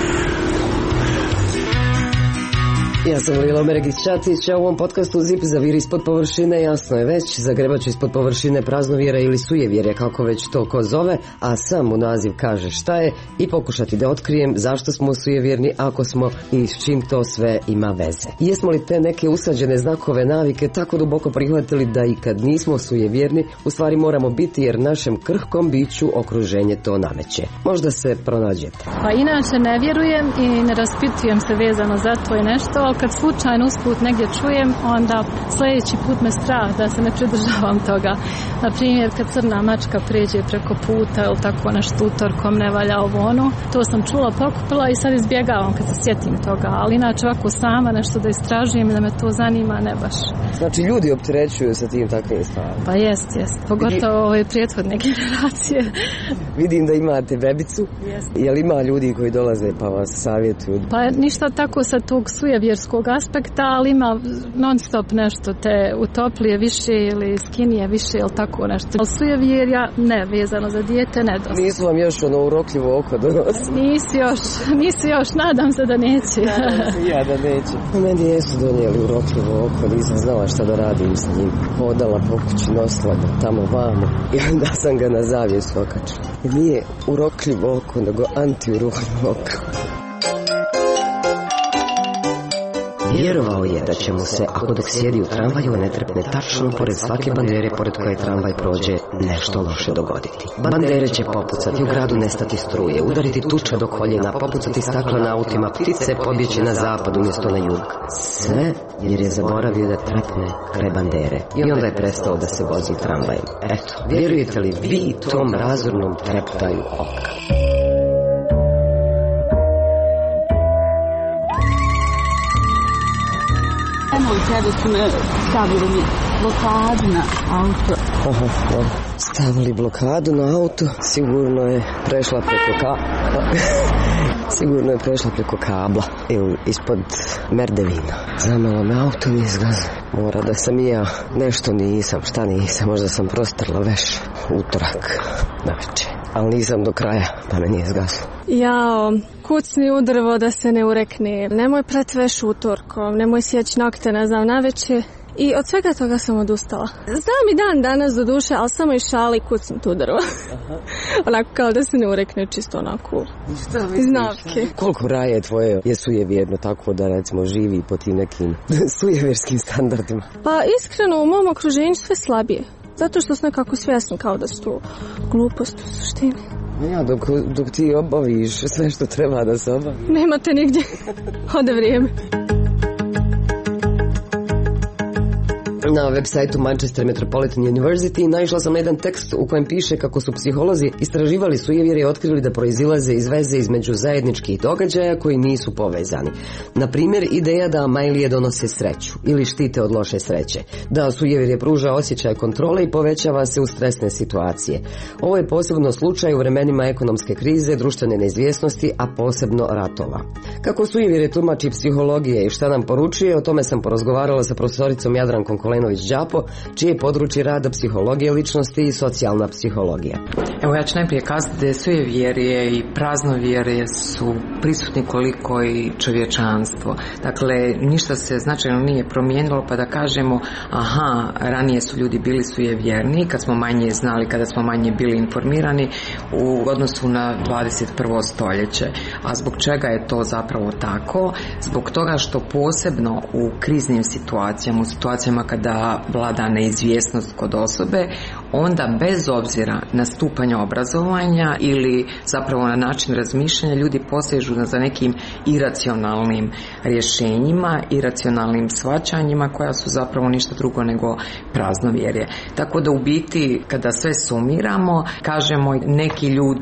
Ja sam Lila Mergić-Čatić, a u ovom podcastu Zip zaviri ispod površine, jasno je već, zagrebat ću ispod površine praznovjera ili sujevjerja, kako već to ko zove, a sam u naziv kaže šta je i pokušati da otkrijem zašto smo sujevjerni, ako smo i s čim to sve ima veze. Jesmo li te neke usađene znakove navike tako duboko prihvatili da i kad nismo sujevjerni, u stvari moramo biti jer našem krhkom biću okruženje to nameće. Možda se pronađete. Pa inače ne vjerujem i ne raspitujem se vezano za to i nešto, kad slučajno usput negdje čujem, onda sljedeći put me strah da se ne pridržavam toga. Na primjer, kad crna mačka pređe preko puta ili tako nešto utorkom ne valja ovo ono, to sam čula, pokupila i sad izbjegavam kad se sjetim toga, ali inače ovako sama nešto da istražujem i da me to zanima, ne baš. Znači ljudi opterećuju sa tim takvim stvarima? Pa jest, pogotovo ove prethodne generacije. Vidim da imate bebicu. Je li ima ljudi koji dolaze pa vas savjetuju? Pa ništa tako sa tog sujevjerskog aspekta, ali ima non stop nešto te utoplije više ili skinije više ili tako nešto. Ali sujevjerja ne, vezano za dijete ne dosta. Nisu vam još ono urokljivo oko donosi? Nisi još, nadam se da neće. Nadam se ja da neće. Meni jesu donijeli urokljivo oko, nisam znala šta da radim s njim. Hodala po kući, nosila ga tamo vamo i onda sam ga na zavjesu okačila. Nije urokljivo oko, nego anti-urokljivo oko. Vjerovao je da će mu se, ako dok sjedi u tramvaju ne trepne tačno pored svake bandere pored koje tramvaj prođe, nešto loše dogoditi. Bandere će popucati, u gradu nestati struje, udariti tuča do koljena, popucati stakla na autima, ptice pobjeći na zapad umjesto na jug. Sve jer je zaboravio da trepne kraj bandere i onda je prestao da se vozi tramvajem. Eto, vjerujete li vi tom razornom treptaju oka? Tebe su me stavili blokadu na auto. Stavili blokadu na auto, sigurno je prešla preko kabla ili ispod merdevina. Zamelo me auto i izgaz. Mora da sam i ja nešto nisam, šta nisam, možda sam prostrla veš utorak na večer. Ali nisam do kraja, pa me nije zgaslo. Jao, kucni u drvo da se ne urekne. Nemoj prat veš utorkom, nemoj sjeći nokte na večer. I od svega toga sam odustala. Znam i dan danas do duše, ali samo i šali kucni tu drvo. Onako kao da se ne urekne, čisto onako iz navke. Koliko raje tvoje je sujevjerno tako da recimo živi po tim nekim sujevjerskim standardima? Pa iskreno u mom okruženju sve slabije. Zato što sam nekako svjesna kao da su to gluposti u suštini. Ja, dok ti obaviš sve što treba da se obavi. Nemate nigdje. Ode vrijeme. Na web sajtu Manchester Metropolitan University naišla sam na jedan tekst u kojem piše kako su psiholozi istraživali sujevjerje i otkrili da proizilaze iz veze između zajedničkih događaja koji nisu povezani. Na primjer, ideja da majlije donose sreću ili štite od loše sreće, da sujevjerje pruža osjećaj kontrole i povećava se u stresne situacije. Ovo je posebno slučaj u vremenima ekonomske krize, društvene neizvjesnosti, a posebno ratova. Kako sujevjerje tumači psihologije i šta nam poručuje, o tome sam porazgovarala sa profesoricom Jadrankom Kolenović-Đapo, čije područje rada psihologije ličnosti i socijalna psihologija. Evo ja ću najprije kazati da sujevjerje i praznovjerje su prisutni koliko i čovječanstvo. Dakle, ništa se značajno nije promijenilo pa da kažemo ranije su ljudi bili sujevjerni kad smo manje znali, kada smo manje bili informirani u odnosu na 21. stoljeće. A zbog čega je to zapravo tako? Zbog toga što posebno u kriznim situacijama, u situacijama kada vlada neizvjesnost kod osobe, onda bez obzira na stupanj obrazovanja ili zapravo na način razmišljanja ljudi posežu za nekim iracionalnim rješenjima, iracionalnim shvaćanjima koja su zapravo ništa drugo nego praznovjerje. Tako da u biti kada sve sumiramo, kažemo neki ljudi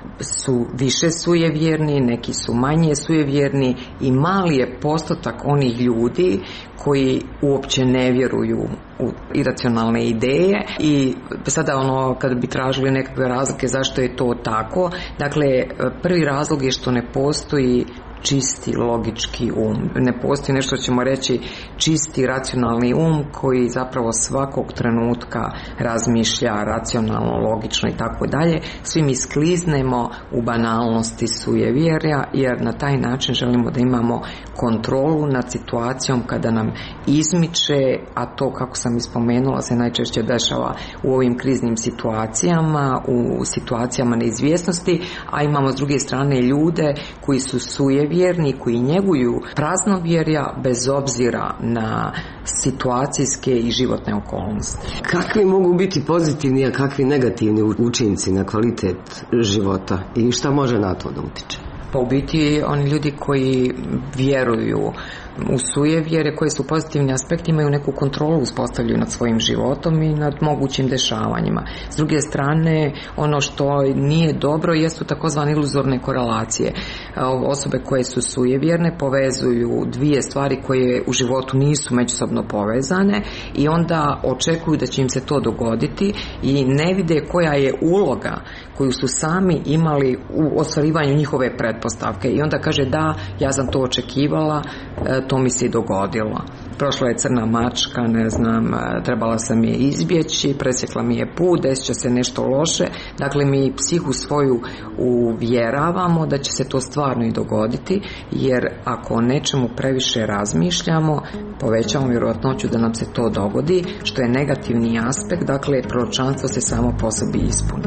su više sujevjerni, neki su manje sujevjerni i mali je postotak onih ljudi koji uopće ne vjeruju u iracionalne ideje. I sada kad bi tražili nekakve razlike zašto je to tako, dakle prvi razlog je što ne postoji čisti logički um. Ne postoji nešto ćemo reći čisti racionalni um koji zapravo svakog trenutka razmišlja racionalno, logično i tako dalje. Svi mi skliznemo u banalnosti sujevjerja jer na taj način želimo da imamo kontrolu nad situacijom kada nam izmiče, a to kako sam ispomenula se najčešće dešava u ovim kriznim situacijama, u situacijama neizvjesnosti, a imamo s druge strane ljude koji su sujevjerni, koji njeguju praznovjerja bez obzira na situacijske i životne okolnosti. Kakvi mogu biti pozitivni, a kakvi negativni učinci na kvalitet života i šta može na to da utiče? Pa u biti oni ljudi koji vjeruju u sujevjere, koje su pozitivni aspekti, imaju neku kontrolu, uspostavljaju nad svojim životom i nad mogućim dešavanjima. S druge strane, ono što nije dobro jesu takozvane iluzorne korelacije. Osobe koje su sujevjerne povezuju dvije stvari koje u životu nisu međusobno povezane i onda očekuju da će im se to dogoditi i ne vide koja je uloga koju su sami imali u ostvarivanju njihove pretpostavke. I onda kaže da, ja sam to očekivala, to mi se i dogodilo. Prošla je crna mačka, ne znam, trebala sam je izbjeći, presjekla mi je put, desit će se nešto loše. Dakle, mi psihu svoju uvjeravamo da će se to stvarno i dogoditi, jer ako o nečemu previše razmišljamo, povećamo vjerojatnoću da nam se to dogodi, što je negativni aspekt, dakle, proročanstvo se samo po sebi ispuni.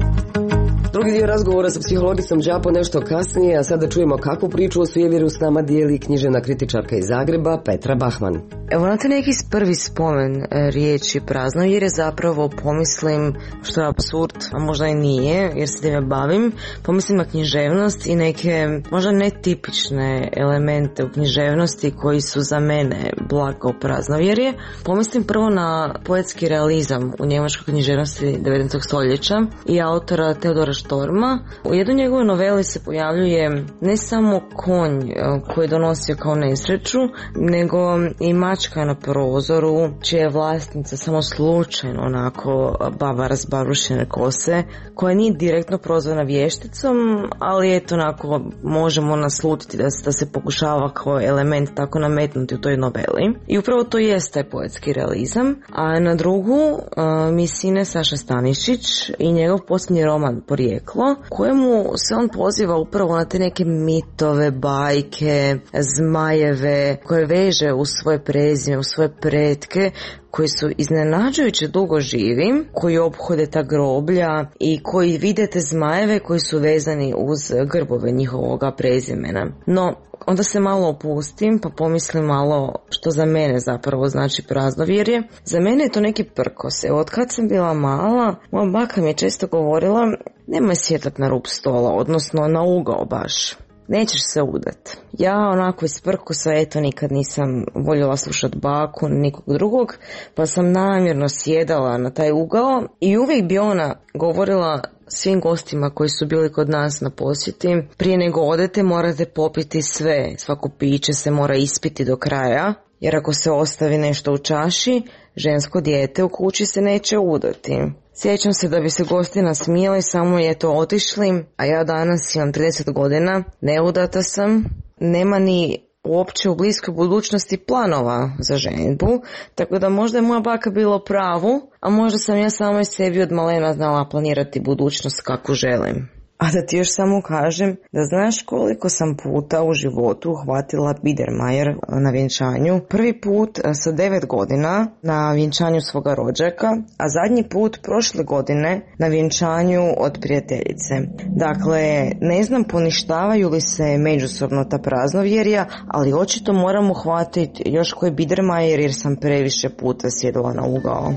Drugi dio razgovora sa psihologicom Đapo nešto kasnije, a sada čujemo kakvu priču o sujevjeru s nama dijeli književna kritičarka iz Zagreba Petra Bahman. Evo na te neki prvi spomen riječi praznovjerje zapravo pomislim, što je apsurd, a možda i nije jer se time bavim, pomislim na književnost i neke možda netipične elemente u književnosti koji su za mene blago praznovjerje. Pomislim prvo na poetski realizam u njemačkoj književnosti 19. stoljeća i autora Teodora Štorma. U jednoj njegovoj noveli se pojavljuje ne samo konj koji je donosio kao nesreću, nego i mačka na prozoru, čija je vlasnica samo slučajno onako baba razbarušene kose, koja nije direktno prozvana vješticom, ali eto onako možemo naslutiti da se pokušava kao element tako nametnuti u toj noveli. I upravo to jest taj poetski realizam. A na drugu mi sine Saša Stanišić i njegov posljednji roman Porijeklo, kojemu se on poziva upravo na te neke mitove, bajke, zmajeve, koje veže u svoje prezime, u svoje pretke, koji su iznenađujuće dugo živi, koji ophode ta groblja i koji vide te zmajeve koji su vezani uz grbove njihovoga prezimena. No, onda se malo opustim pa pomislim malo što za mene zapravo znači praznovjerje. Za mene je to neki prkos. Evo, od kad sam bila mala, moja baka mi je često govorila nemoj sjedat na rub stola, odnosno na ugao baš. Nećeš se udat. Ja onako iz prkosa, eto, nikad nisam voljela slušat baku, nikog drugog, pa sam namjerno sjedala na taj ugao i uvijek bi ona govorila svim gostima koji su bili kod nas na posjeti, prije nego odete morate popiti sve, svako piće se mora ispiti do kraja, jer ako se ostavi nešto u čaši, žensko dijete u kući se neće udati. Sjećam se da bi se gosti nasmijali, samo je to otišli, a ja danas imam 30 godina, neudata sam, nema ni uopće u bliskoj budućnosti planova za ženidbu, tako da možda je moja baka bila u pravu, a možda sam ja samoj sebi od malena znala planirati budućnost kako želim. A da ti još samo kažem da znaš koliko sam puta u životu uhvatila Biedermeier na vjenčanju. Prvi put sa 9 godina na vjenčanju svoga rođaka, a zadnji put prošle godine na vjenčanju od prijateljice. Dakle, ne znam poništavaju li se međusobno ta praznovjerja, ali očito moram uhvatiti još koji Biedermeier jer sam previše puta sjedila na ugao.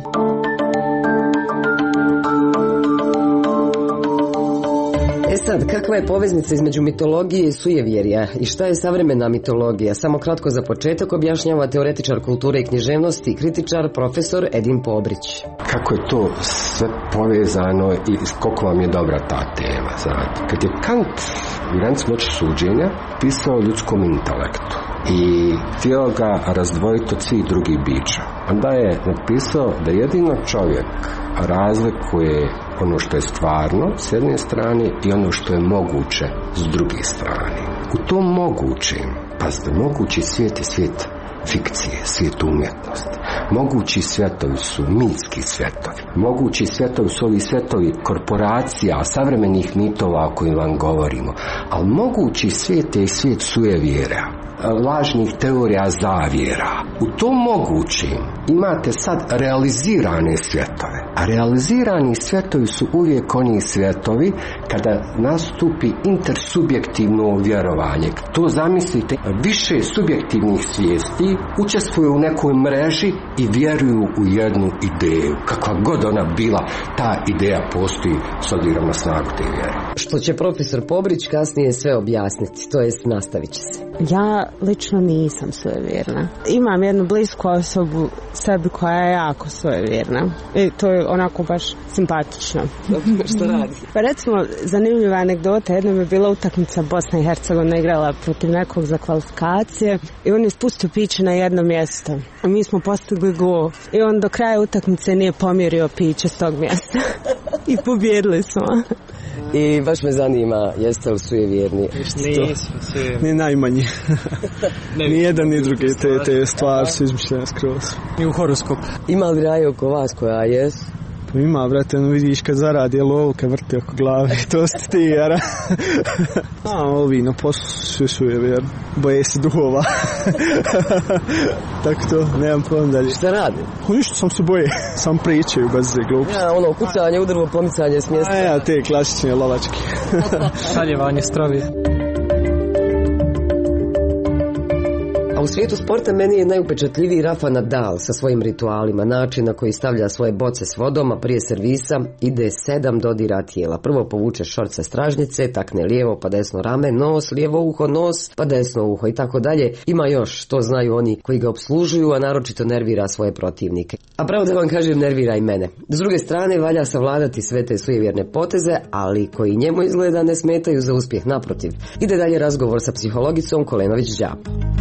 sad, kakva je poveznica između mitologije i sujevjerja i šta je savremena mitologija? Samo kratko za početak objašnjava teoretičar kulture i književnosti i kritičar profesor Edin Pobrić. Kako je to sve povezano i koliko vam je dobra ta tema, znate. Kad je Kant u Granici moći suđenja pisao o ljudskom intelektu i htio ga razdvojiti od svih drugih bića, onda je napisao da jedino čovjek razlikuje ono što je stvarno s jedne strane i ono što je moguće s druge strane. U tom mogućem, pazite, mogući svijet je svijet fikcije, svijet umjetnosti. Mogući svjetovi su mitski svjetovi. Mogući svjetovi su ovi svjetovi korporacija, savremenih mitova o kojim vam govorimo. Ali mogući svijet je i svijet sujevjera, lažnih teorija zavjera. U tom mogućim imate sad realizirane svjetove. A realizirani svjetovi su uvijek oni svjetovi kada nastupi intersubjektivno vjerovanje. To zamislite, više subjektivnih svijesti učestvuju u nekoj mreži i vjeruju u jednu ideju. Kakva god ona bila, ta ideja postoji s obzirom na snagu te vjere. Što će profesor Pobrić kasnije sve objasniti, to jest nastavit će se. Ja lično nisam sujevjerna. Imam jednu blisku osobu sebi koja je jako sujevjerna. I to je onako baš simpatično. Što radi? Pa recimo, zanimljiva anegdota, jednom je bila utakmica Bosna i Hercegovina igrala protiv nekog za kvalifikacije i on je spustio piće na jedno mjesto. A mi smo postigli gol. I on do kraja utakmice nije pomjerio piće s tog mjesta. I pobjedili smo. I baš me zanima, jeste li sujevjerni? Nisam sujevjerni. Ni najmanje. Ni jedan ni drugi, te stvari su izmišljene skroz. I u horoskopu. Ima li raje oko vas koja jesu? Pa ima, brate, no vidiš kad zaradi lovu, kad vrti oko glave, to ste ti, jara. A ovi na poslu svi sujevjerni, boje se duhova. Tako to, nemam pojma dalje. Šta radi? Ništa, sam se boje, sam pričaju bez gluposti. Ja, ono, kucanje, udrvo, pomicanje s mjesta. Ja, te klasične lovačke. Šaljevanje stravi. A u svijetu sporta meni je najupečatljiviji Rafa Nadal sa svojim ritualima, način na koji stavlja svoje boce s vodom, a prije servisa ide 7 dodira tijela. Prvo povuče šort sa stražnjice, takne lijevo pa desno rame, nos, lijevo uho, nos, pa desno uho i tako dalje. Ima još, to znaju oni koji ga obslužuju, a naročito nervira svoje protivnike. A pravo da vam kažem, nervira i mene. S druge strane, valja savladati sve te sujevjerne poteze, ali koji njemu izgleda ne smetaju za uspjeh, naprotiv. Ide dalje razgovor sa psihologicom Kolenović-Đap.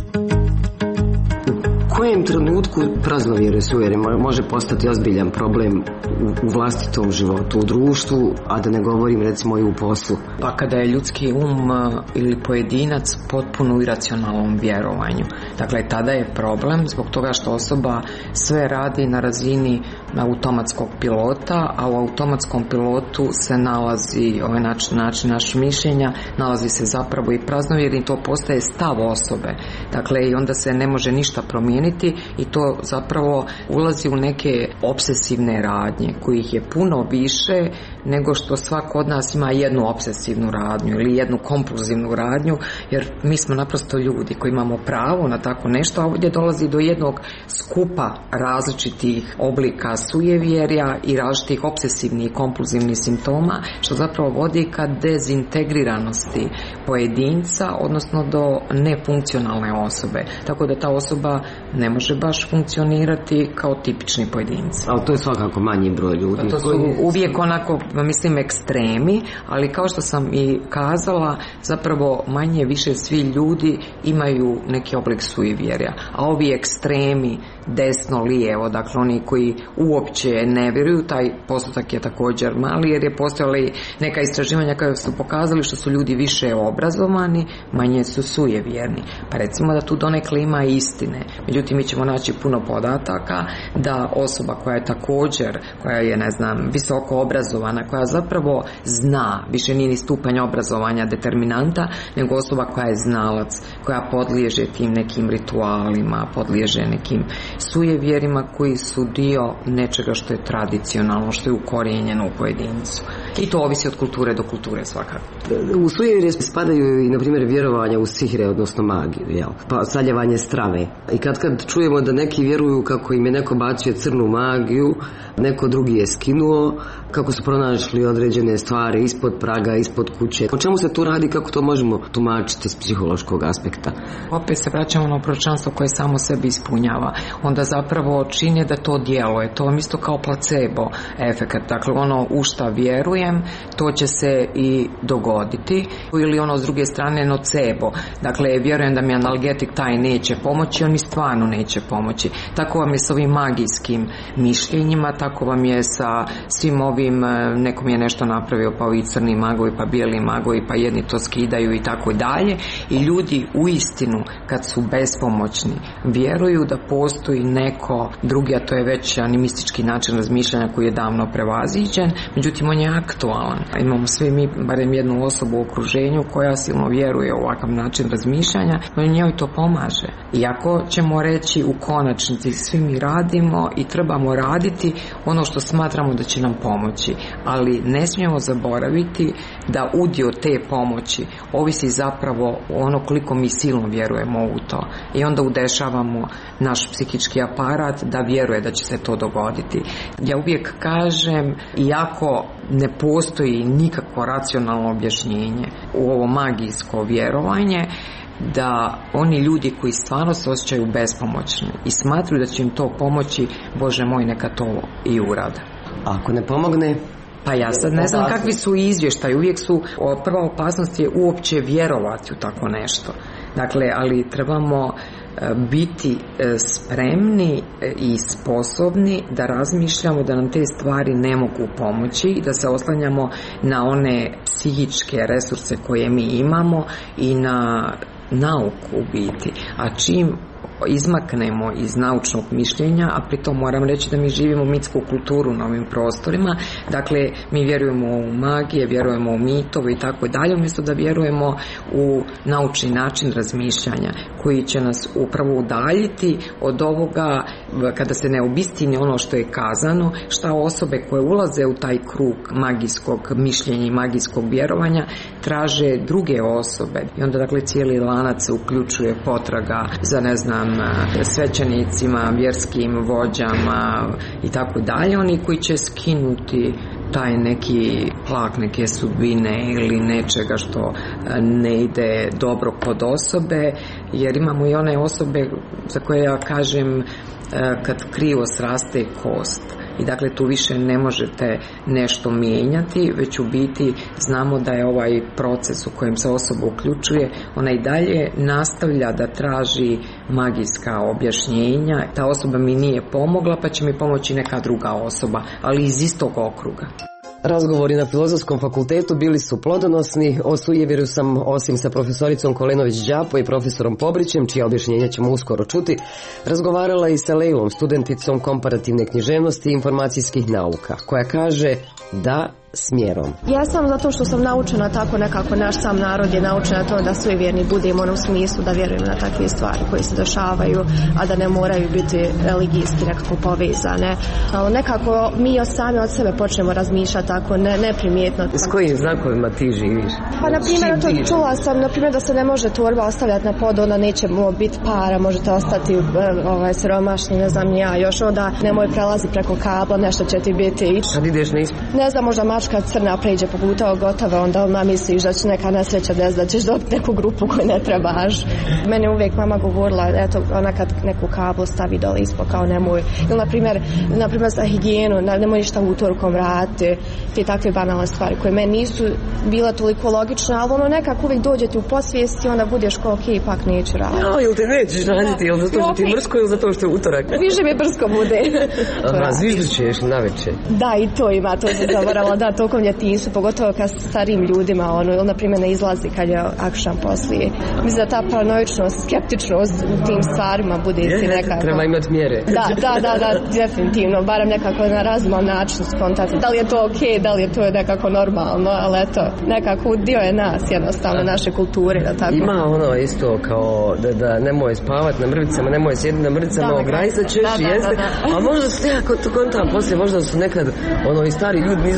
U kojem trenutku praznovjere sujevjerje može postati ozbiljan problem u vlastitom životu, u društvu, a da ne govorim recimo i u poslu? Pa kada je ljudski um ili pojedinac potpuno u iracionalnom vjerovanju. Dakle, tada je problem zbog toga što osoba sve radi na razini automatskog pilota, a u automatskom pilotu se nalazi ovaj način naš mišljenja, nalazi se zapravo i praznovjerje i to postaje stav osobe. Dakle, i onda se ne može ništa promijeniti i to zapravo ulazi u neke obsesivne radnje kojih je puno više nego što svako od nas ima jednu obsesivnu radnju ili jednu kompulzivnu radnju, jer mi smo naprosto ljudi koji imamo pravo na tako nešto, a ovdje dolazi do jednog skupa različitih oblika sujevjerja i različitih obsesivnih i kompulzivnih simptoma, što zapravo vodi ka dezintegriranosti pojedinca, odnosno do nefunkcionalne osobe. Tako da ta osoba ne može baš funkcionirati kao tipični pojedinci. Ali to je svakako manji broj ljudi. To su uvijek onako, mislim, ekstremi, ali kao što sam i kazala, zapravo manje više svi ljudi imaju neki oblik sujevjerja. A ovi ekstremi, desno, lijevo, dakle oni koji uopće ne vjeruju, taj postotak je također mali, jer je postojala neka istraživanja koja su pokazali što su ljudi više obrazovani, manje su sujevjerni. Pa recimo da tu donekle ima istine. Međutim, mi ćemo naći puno podataka da osoba koja je također, koja je, ne znam, visoko obrazovana, koja zapravo zna, više nije ni stupanj obrazovanja determinanta, nego osoba koja je znalac, koja podliježe tim nekim ritualima, podliježe nekim sujevjerima koji su dio nečega što je tradicionalno, što je ukorijenjeno u pojedincu. I to ovisi od kulture do kulture svakako. U sujevjerje spadaju i, na primjer, vjerovanja u sihre, odnosno magiju, jel? Pa saljevanje strave. I kad čujemo da neki vjeruju kako im je neko bacio crnu magiju, neko drugi je skinuo, kako su pronašli određene stvari ispod praga, ispod kuće. O čemu se tu radi, kako to možemo tumačiti s psihološkog aspekta? Opet se vraćamo na proročanstvo koje samo sebi ispunjava. Onda zapravo čini da to djeluje. To je isto kao placebo efekat. Dakle, ono u šta vjerujem, to će se i dogoditi. Ili ono s druge strane nocebo. Dakle, vjerujem da mi analgetik taj neće pomoći, on mi stvarno neće pomoći. Tako vam je s ovim magijskim mišljenjima, tako vam je sa svim ovim, nekom je nešto napravio, pa ovi crni magovi, pa bijeli magovi, pa jedni to skidaju i tako dalje. I ljudi u istinu, kad su bespomoćni, vjeruju da postoji neko drugi, a to je već animistički način razmišljanja koji je davno prevaziđen, međutim on je aktualan. Imamo svi mi barem jednu osobu u okruženju koja silno vjeruje u ovakav način razmišljanja, no njoj to pomaže. Iako ćemo reći u konačnici svi mi radimo i trebamo raditi ono što smatramo da će nam pomoći, ali ne smijemo zaboraviti da udio te pomoći ovisi zapravo ono koliko mi silno vjerujemo u to. I onda udešavamo naš psihički aparat da vjeruje da će se to dogoditi. Ja uvijek kažem, iako ne postoji nikakvo racionalno objašnjenje u ovo magijsko vjerovanje, da oni ljudi koji stvarno se osjećaju bespomoćni i smatruju da će im to pomoći, Bože moj, neka to i urade. Ako ne pomogne? Pa ja sad ne znam kakvi su izvještaji, uvijek su, prva opasnost je uopće vjerovati u tako nešto. Dakle, ali trebamo biti spremni i sposobni da razmišljamo da nam te stvari ne mogu pomoći i da se oslanjamo na one psihičke resurse koje mi imamo i na nauku u biti. A čim izmaknemo iz naučnog mišljenja, a pritom moram reći da mi živimo mitsku kulturu na ovim prostorima, dakle mi vjerujemo u magije, vjerujemo u mitove i tako dalje, umjesto da vjerujemo u naučni način razmišljanja koji će nas upravo udaljiti od ovoga kada se ne obistini ono što je kazano, šta osobe koje ulaze u taj krug magijskog mišljenja i magijskog vjerovanja traže druge osobe i onda dakle cijeli lanac se uključuje potraga za ne znam svećenicima, vjerskim vođama i tako dalje, oni koji će skinuti taj neki plak neke sudbine ili nečega što ne ide dobro kod osobe, jer imamo i one osobe za koje ja kažem kad krivo sraste kost. I dakle tu više ne možete nešto mijenjati, već u biti znamo da je ovaj proces u kojem se osoba uključuje, ona i dalje nastavlja da traži magijska objašnjenja. Ta osoba mi nije pomogla, pa će mi pomoći neka druga osoba, ali iz istog okruga. Razgovori na Filozofskom fakultetu bili su plodonosni. O sujevjeru sam, osim sa profesoricom Kolenović-Đapo i profesorom Pobrićem, čija objašnjenja ćemo uskoro čuti, razgovarala i sa Lejlom, studenticom komparativne književnosti i informacijskih nauka, koja kaže da smjerom. Ja sam zato što sam naučena tako nekako, naš sam narod je naučen na to da sujevjerni budemo u smislu da vjerujemo na takve stvari koje se dešavaju, a da ne moraju biti religijski nekako povezane. Ali nekako mi sami od sebe počnemo razmišljati tako neprimjetno. S kojim znakovima ti živiš? Pa na primjer, čula sam da se ne može torba ostavljati na pod, onda neće biti para, možete ostati siromašni, ne znam ja, još onda nemoj prelazi preko kabla, nešto će ti biti. Kad ideš na ispit? Ne znam, možda kad crna pređe pogutao gotove, onda ona misliš da će neka nesreća desiti, da ćeš dobiti neku grupu koju ne trebaš. Meni uvijek mama govorila, eto, ona kad neku kablu stavi dole ispod, kao nemoj. Ili, na primjer za higijenu, nemoj ništa utorkom vratiti, te takve banalne stvari koje meni nisu bile toliko logične, ali ono nekako uvijek dođe ti u posvijest i onda budeš kao, ok, ipak neću raditi. No, ili te nećeš raditi, ili zato što ti je mrsko, ili zato što je utorak? Više mi brsko bude. Zviždućeš na večer. Da, i to ima, to se zavarala, da, tokom djetinjstvu, pogotovo kad starijim ljudima, ili na primjer ne izlazi kad je akšam poslije. Mislim da ta paranoičnost, skeptičnost u tim stvarima bude ti nekako. Treba imati mjere. Da, definitivno, barem nekako na razuman način spontati. Da li je to okej, da li je to nekako normalno, ali eto, nekako dio je nas, jednostavno, naše kulture, da tako. Ima ono isto kao da nemoj spavati na mrvicama, nemoj sjediti na mrvicama, ograjsat ćeš, jeste, a možda se nekako to kontam poslije, možda su nekad i stari ljudi nisu znali kako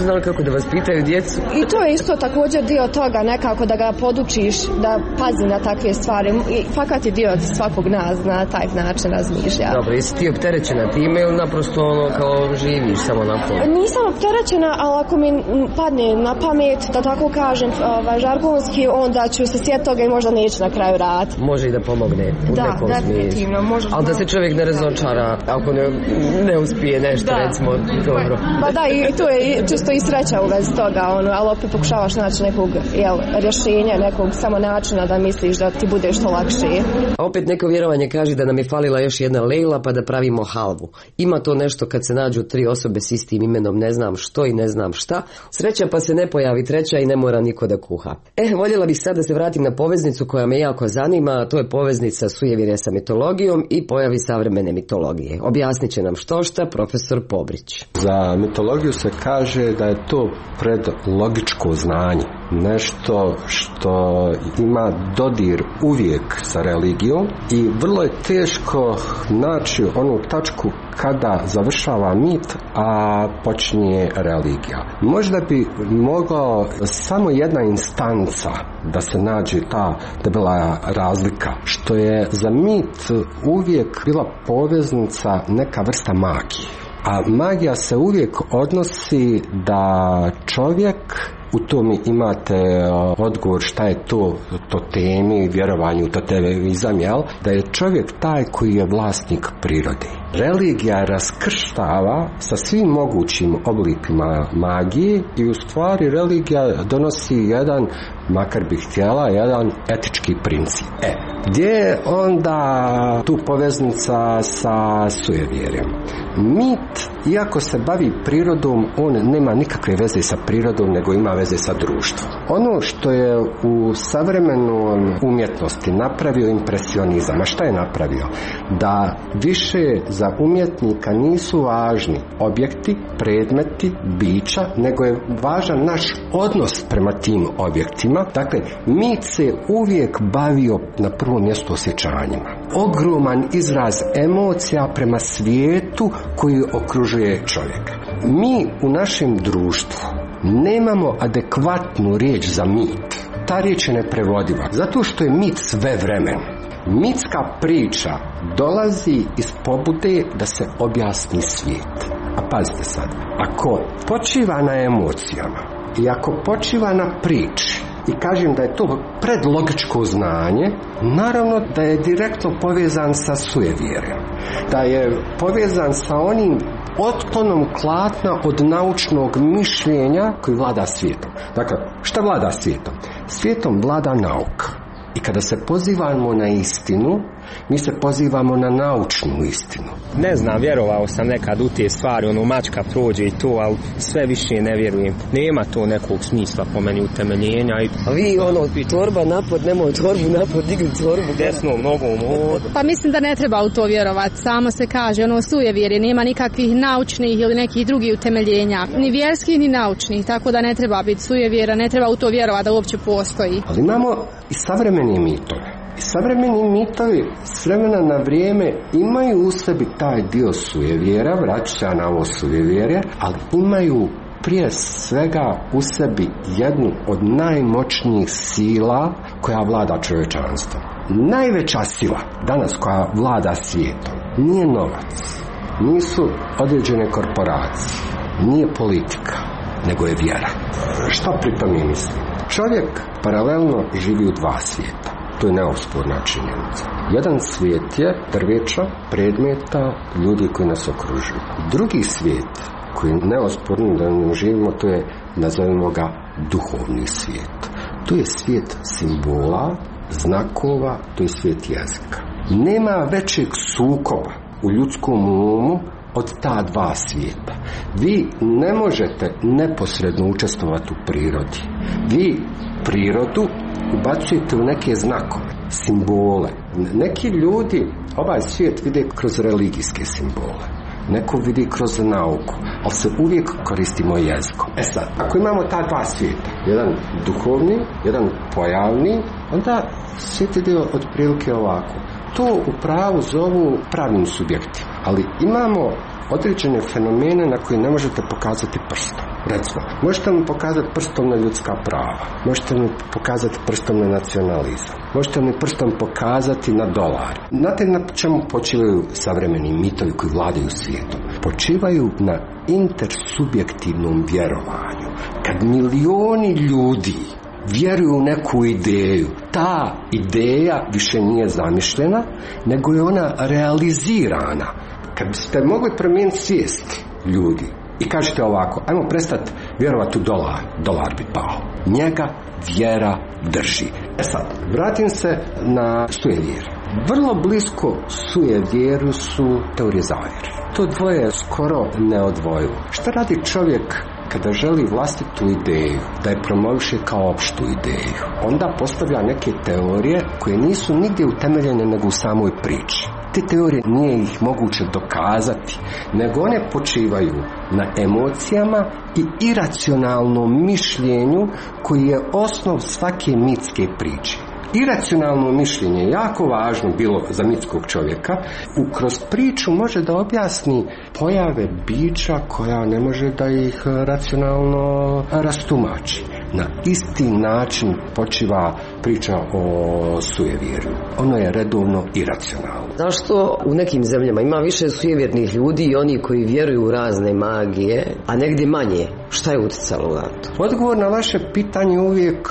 da vas pitaju djecu. I to je isto također dio toga, nekako da ga podučiš da pazi na takve stvari. I fakat je dio svakog nas na taj način razmišlja. Dobro, jesi ti opterećena time ili naprosto kao živiš samo na to? Nisam opterećena, ali ako mi padne na pamet, da tako kažem, žargonski, onda ću se sjetiti toga i možda neću na kraju raditi. Može i da pomogne u nekom definitivno. Ali da se čovjek ne razočara ako ne uspije nešto, recimo, dobro. Pa da, i tu je čisto i sreća u vezi toga, ali opet pokušavaš naći nekog rješenja, nekog samo načina da misliš da ti bude što lakše. A opet neko vjerovanje kaže da nam je falila još jedna Lejla pa da pravimo halvu. Ima to nešto kad se nađu 3 osobe s istim imenom, ne znam što i ne znam šta. Sreća pa se ne pojavi treća i ne mora niko da kuha. Voljela bih sad da se vratim na poveznicu koja me jako zanima, a to je poveznica sujevjerja sa mitologijom i pojavi savremene mitologije. Objasnit će nam štošta profesor Pobrić. Za mitologiju se kaže da je to predlogičko znanje. Nešto što ima dodir uvijek sa religijom i vrlo je teško naći onu tačku kada završava mit, a počinje religija. Možda bi mogao samo jedna instanca da se nađe ta debela razlika, što je za mit uvijek bila poveznica neka vrsta magije. A magija se uvijek odnosi da čovjek, u tom imate odgovor šta je to temi, vjerovanju, totemizam, jel? Da je čovjek taj koji je vlasnik prirode. Religija raskrštava sa svim mogućim oblikima magije i u stvari religija donosi jedan, makar bi htjela, jedan etički princip. Gdje je onda tu poveznica sa sujevjerjem? Mit, iako se bavi prirodom, on nema nikakve veze sa prirodom, nego ima veze sa društvom. Ono što je u savremenoj umjetnosti napravio impresionizam, a šta je napravio? Da više za umjetnika nisu važni objekti, predmeti, bića, nego je važan naš odnos prema tim objektima. Dakle, mit se uvijek bavio na prvom mjestu osjećanjima. Ogroman izraz emocija prema svijetu koji okružuje čovjeka. Mi u našem društvu nemamo adekvatnu riječ za mit. Ta riječ je neprevodiva, zato što je mit svevremen. Mitska priča dolazi iz pobude da se objasni svijet. A pazite sad, ako počiva na emocijama i ako počiva na priči, i kažem da je to predlogičko znanje, naravno da je direktno povezan sa sujevjerjem, da je povezan sa onim otklonom klatna od naučnog mišljenja koji vlada svijetom. Dakle, šta vlada svijetom? Svijetom vlada nauka. I kada se pozivamo na istinu, mi se pozivamo na naučnu istinu. Ne znam, vjerovao sam nekad u te stvari, mačka prođe i to, ali sve više ne vjerujem. Nema to nekog smisla po meni utemeljenja. A vi torba napod, nemoj torbu napod, digli torbu. Desnom nogom od. Pa mislim da ne treba u to vjerovati. Samo se kaže, sujevjerje, nema nikakvih naučnih ili nekih drugih utemeljenja. Ni vjerskih, ni naučnih, tako da ne treba biti sujevjera, ne treba u to vjerovati da uopće postoji. Ali imamo i savremeni mitove. I savremeni mitovi s vremena na vrijeme imaju u sebi taj dio sujevjera, vraću se na ovo sujevjerje, ali imaju prije svega u sebi jednu od najmoćnijih sila koja vlada čovječanstvom. Najveća sila danas koja vlada svijetom nije novac, nisu određene korporacije, nije politika, nego je vjera. Što pri tome mislim? Čovjek paralelno živi u dva svijeta. To je neosporna činjenica. Jedan svijet je drveća, predmeta, ljudi koji nas okružuju. Drugi svijet koji je neosporno da ne živimo, to je, nazovimo ga, duhovni svijet. To je svijet simbola, znakova, to je svijet jezika. Nema većeg sukoba u ljudskom umu od ta dva svijeta. Vi ne možete neposredno učestvovati u prirodi. Vi prirodu ubacujete u neke znakove, simbole. Neki ljudi ovaj svijet vide kroz religijske simbole, neko vidi kroz nauku, ali se uvijek koristimo jezikom. Sad, ako imamo ta dva svijeta, jedan duhovni, jedan pojavni, onda svijet ide otprilike ovako. To u pravu zovu pravnim subjektima, ali imamo određene fenomene na koje ne možete pokazati prstom. Recimo, možete mi pokazati prstom na ljudska prava, možete mi pokazati prstom na nacionalizam, možete mi prstom pokazati na dolar. Znate na čemu počivaju savremeni mitovi koji vladaju svijetom? Počivaju na intersubjektivnom vjerovanju. Kad milioni ljudi vjeruju u neku ideju, ta ideja više nije zamišljena, nego je ona realizirana. Kad biste mogli promijeniti svijest ljudi i kažete ovako, ajmo prestati vjerovati u dolar bi pao. Njega vjera drži. Sad, vratim se na sujevjere. Vrlo blisko sujevjeru su teorije zavjere. To dvoje je skoro neodvojivo. Šta radi čovjek kada želi vlastitu ideju, da je promoviše kao opštu ideju? Onda postavlja neke teorije koje nisu nigdje utemeljene nego u samoj priči. Te teorije nije ih moguće dokazati, nego one počivaju na emocijama i iracionalnom mišljenju koji je osnov svake mitske priče. Iracionalno mišljenje je jako važno bilo za mitskog čovjeka. Kroz priču može da objasni pojave bića koja ne može da ih racionalno rastumači. Na isti način počiva priča o sujevjeru. Ono je redovno iracionalno. Zašto u nekim zemljama ima više sujevjernih ljudi i oni koji vjeruju u razne magije, a negdje manje? Šta je utjecalo na to? Odgovor na vaše pitanje uvijek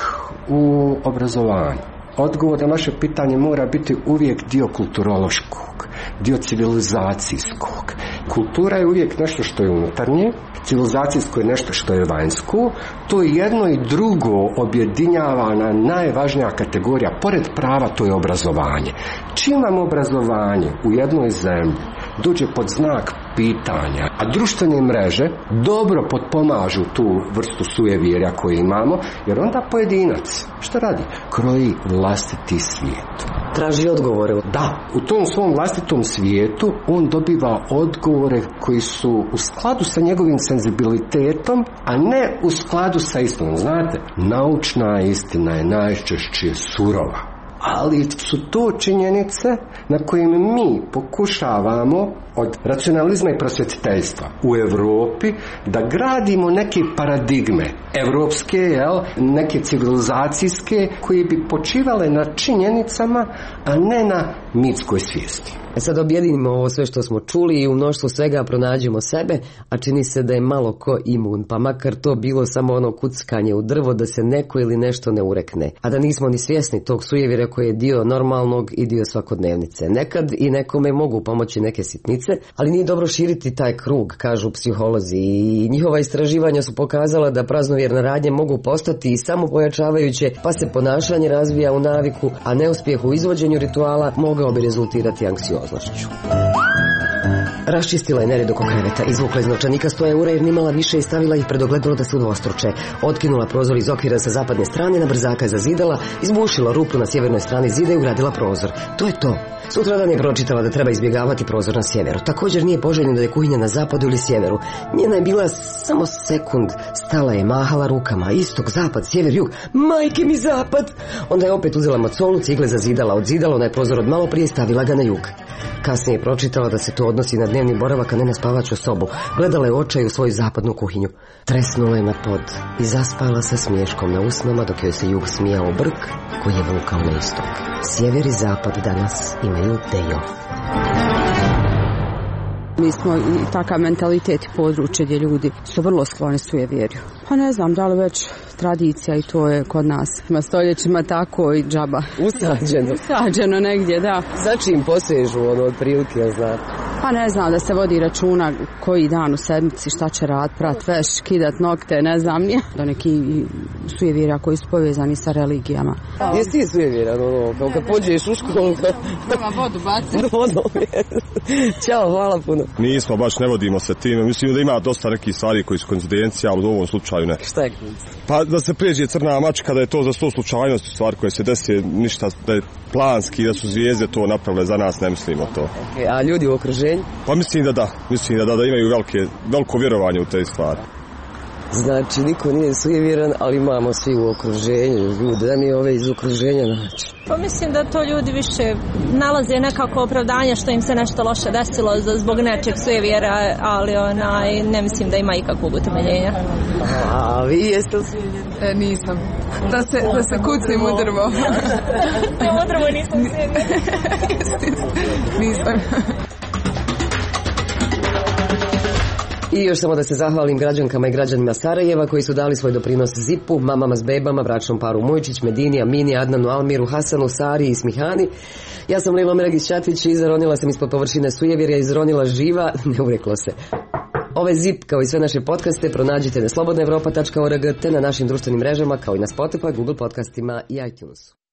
u obrazovanju. Odgovor na vaše pitanje mora biti uvijek dio kulturološkog, dio civilizacijskog. Kultura je uvijek nešto što je unutarnje, civilizacijsko je nešto što je vanjsko. To jedno i drugo objedinjavana najvažnija kategorija, pored prava, to je obrazovanje. Čim vam obrazovanje u jednoj zemlji dođe pod znak pitanja, a društvene mreže dobro potpomažu tu vrstu sujevjerja koju imamo, jer onda pojedinac, šta radi? Kroji vlastiti svijet. Traži odgovore. Da, u tom svom vlastitom svijetu on dobiva odgovore koji su u skladu sa njegovim senzibilitetom, a ne u skladu sa istinom. Znate, naučna istina je najčešće surova. Ali su to činjenice na kojim mi pokušavamo od racionalizma i prosvjetiteljstva u Europi da gradimo neke paradigme evropske, neke civilizacijske koje bi počivale na činjenicama, a ne na mitskoj svijesti. Sad objedinimo ovo sve što smo čuli i u mnoštvu svega pronađemo sebe, a čini se da je malo ko imun, pa makar to bilo samo ono kuckanje u drvo da se neko ili nešto ne urekne, a da nismo ni svjesni tog sujevjera koji je dio normalnog i dio svakodnevnice. Nekad i nekome mogu pomoći neke sitnice, ali nije dobro širiti taj krug, kažu psiholozi, i njihova istraživanja su pokazala da praznovjerne radnje mogu postati i samo pojačavajuće, pa se ponašanje razvija u naviku, a neuspjeh u izvođenju rituala mogao bi rezultirati anksioznošću. Raščistila je nered oko kreveta, izvukla iz novčanika 100 eura jer nimala više i stavila ih pred ogledalo da se udvostruče. Otkinula prozor iz okvira sa zapadne strane, na brzaka je zazidala, izbušila rupu na sjevernoj strani zida i ugradila prozor. To je to. Sutradan je pročitala da treba izbjegavati prozor na sjeveru. Također nije poželjno da je kuhinja na zapadu ili sjeveru. Njena je bila samo sekund. Stala je, mahala rukama. Istok, zapad, sjever, jug. Majke mi zapad! Onda je opet uzela macolu, cigle zazidala, odzidala onaj prozor od malo prije i stavila ga na jug. Kasnije je pročitala da se to odnosi na dnevni boravak, a ne na spavaču sobu. Gledala je očaj u svoju zapadnu kuhinju. Tresnula je na pod i zaspala sa smiješkom na usnama dok joj se jug smijao brk koji je vukao na istok. Sjever i zapad danas imaju day off. Mi smo i takav mentalitet i područje gdje ljudi su vrlo skloni sujevjerju. Pa ne znam da li već tradicija i to je kod nas. Ima stoljećima tako i džaba. Usađeno negdje, da. Za čim posežu ono otprilike, ja znam? Pa ne znam, da se vodi računa koji dan u sedmici šta će rad, prat veš, kidat nokte, ne znam, nije. Da neki sujevjerja koji su povezani sa religijama. Jesi ti sujevjeran, kao kad pođeš u školu? Prema vodu baciti. Ćao, hvala puno. Nismo, baš ne vodimo se time. Mislim da ima dosta nekih stvari koji su koincidencija, ali u ovom slučaju ne. Šta je koincidencija? Pa da se prijeđe crna mačka, da je to za 100 slučajnosti stvar koje se desi, ništa, da je planski, da su zvijezde to napravile za nas, ne mislimo to. Okay, a ljudi u okruženju? Pa mislim da imaju veliko vjerovanje u te stvari. Znači, niko nije sujevjeran, ali imamo svi u okruženju ljude, da mi ove iz okruženja naći. Pa mislim da to ljudi više nalaze nekako opravdanje što im se nešto loše desilo zbog nečeg sujevjera, ali ne mislim da ima ikakvog utemeljenja. A vi jeste li sujevjeri? Nisam. Da se kucim u drvo. U drvo nisam sujevjera. Nisam. I još samo da se zahvalim građankama i građanima Sarajeva koji su dali svoj doprinos ZIP-u, mamama s bebama, bračnom paru Mujčić, Medini, Amini, Adnanu, Almiru, Hasanu, Sari i Smihani. Ja sam Lila Meragić-Čatvić i izronila sam ispod površine sujevjerja, izronila živa, ne ureklo se. Ovaj ZIP, kao i sve naše podcaste, pronađite na slobodnaevropa.org te na našim društvenim mrežama, kao i na Spotify, Google podcastima i iTunesu.